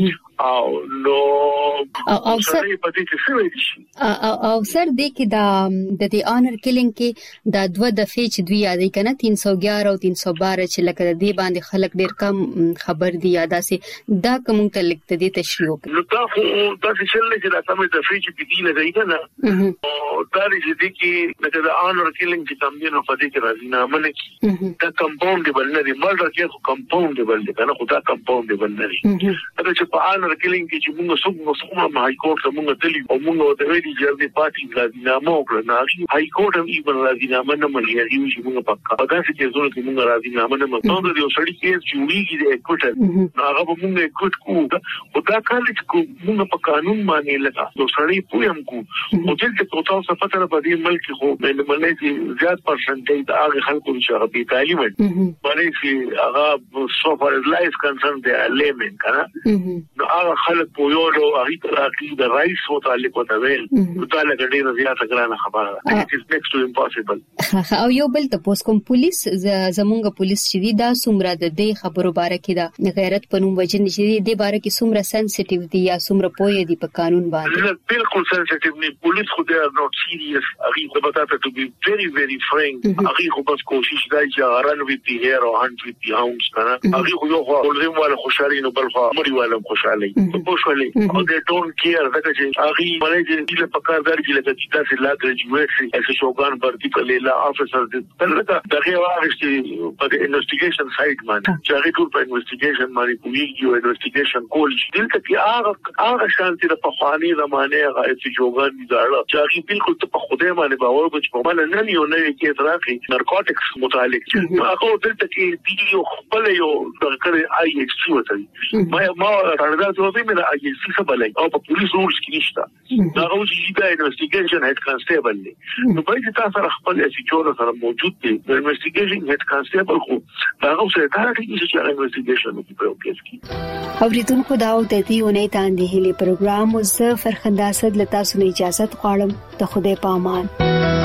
Speaker 14: او نو
Speaker 12: او سر دې کې د دې آنر کلینګ کې د دوه دفعې چې دوی یادې کنه 311 او 312 چې لکه د دې باندې خلک ډېر کم خبر دي یاده سي دا کوم ته لیکته دي تشریح
Speaker 14: نو تاسو چې دا کوم دفعې چې دې نه دی کنه او دا چې دې کې د آنر کلینګ چې تم نه پدې کې راځي نه منه دا کمپاوندبل نه دی مرډر کې کمپاوندبل دی کنه خو دا کمپاوندبل نه دی دا چې په آنر کلینګ کې چې موږ څومره هاي کورټ موږ دلی او موږ د ویلي جرني پارټي راځينامه وکړه نه هاي کورټ هم ایبن راځينامه نه مني چې موږ پکا دا چې زونه چې موږ راځينامه نه مونږ د یو سړي کې جوړیږي د اکوټ هغه موږ اکوټ کو او دا کال چې موږ په قانون باندې لګا نو سړي پویم کو او چې توتاو صفته په دې ملک خو ملي چې زیات پرسنټیج د هغه خلکو چې هغه په تعلیم باندې چې هغه سو فار لایف کنسرن دی لیمن کنه نو هغه خلک په یو هغه راځي د رئیس متعلق وته ویل دا لګ ډیر زیاته ګرانه خبره ده it is next to impossible
Speaker 12: او یو بل تاسو کوم پولیس زمونږ پولیس چې دی دا څومره د دې خبرو باره کې دا غیرت پنوم وجن چې دی د باره کې څومره سنسټیو دی یا څومره پوهه دی په قانون باندې
Speaker 14: بالکل سنسټیو نه پولیس خو دې not serious هغه خو بتاته to be very very frank هغه خو بس کوشش دی چې run with the hare or hunt with the hounds کنه هغه خو یو ولزم ولا خوشالي نو بل خو مړی ولا خوشالي په شولې او they don't care دا چې هغه ملګری دې په کار درځي لکه چې لا ګریجویټ شي اس شوګان برتي په لیلا افسر دې دغه واغشتي په انویسټیګیشن سایت باندې چې هغه ټول په انویسټیګیشن باندې کوي یو انویسټیګیشن کول شي دلته کې هغه شانتي د پخوانی زمانه هغه چې جوګان دي دا چې هغه بالکل ته خدای باندې باور وکړي په باندې نه یو نه کې تراخي نارکوټکس متعلق هغه دلته کې دی خپل یو کړي آی ایکس سی وته ما راځه ته به مې آی ایکس سی سبلای او په پولیس رولز کې نشته دا اوس چې دا انویسټیګیشن هډ کانسټیبل دی نو په دې تاسو خپل اسیچور سره موجود دی د انویسټیګیشن هډ کانسټیبل خو دا اوس دا راځي چې انویسټیګیشن وکړي په کیس کې
Speaker 12: اوریدونکو دا د دې ونې تاندې هلي پروګرام اوس فرخنده اسد لتا سونه اجازه غواړم ته خدای پامان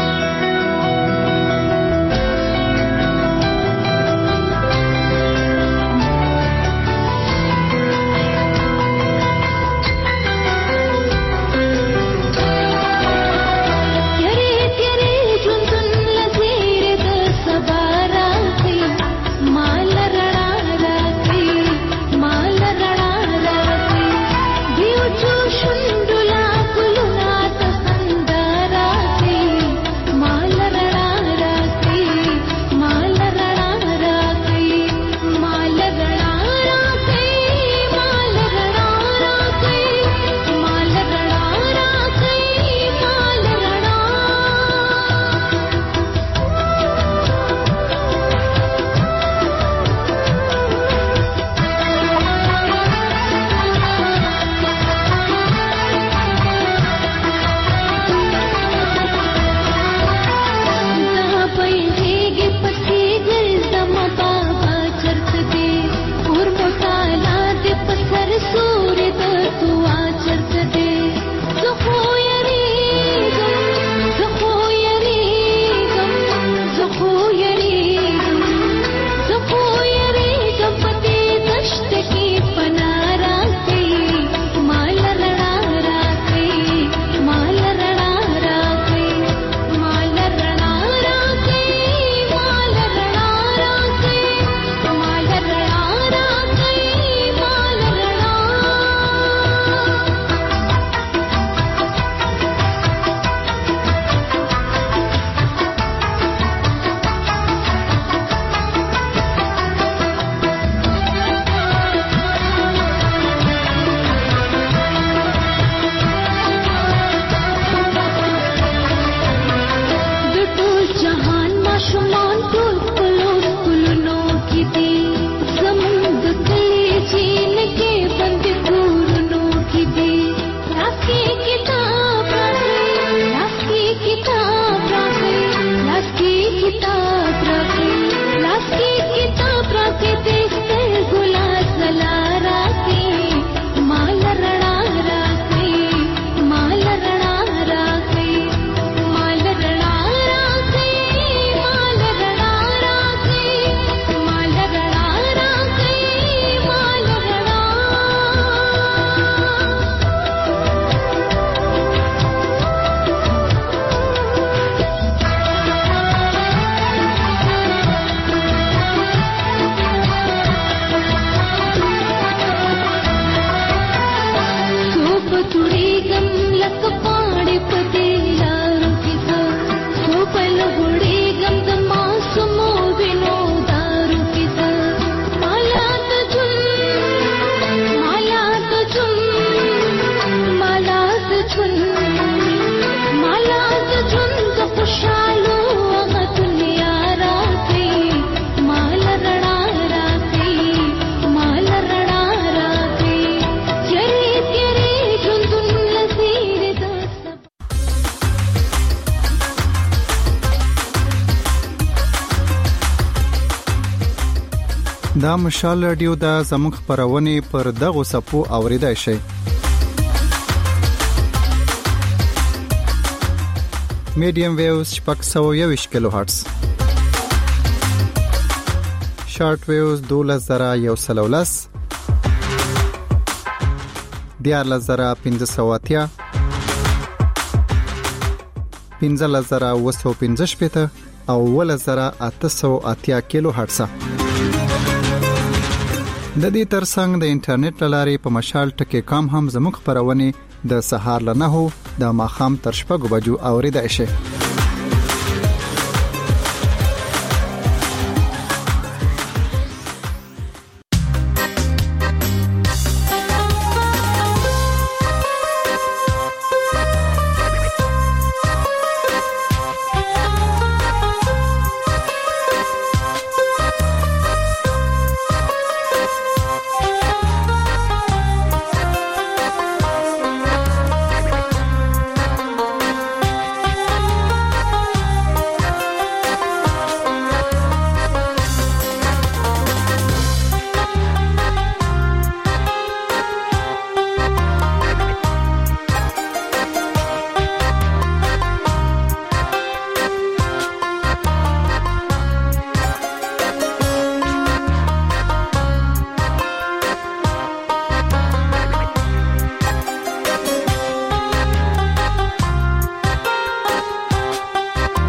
Speaker 9: دا مشال رادیو د زموږ خبرونه پر دغه صفو اوریدای شي میډیم ویوز 621 کیلو هرتز، شارټ ویوز 12110، 14580، 15915 او 1880 کیلو هرتز. د دې ترڅنګ د انټرنیټ لارې په مشال ټکی کام هم زموږ خبرونه د سهار له 9 د ماخام تر 6 بجو اوریدای شي.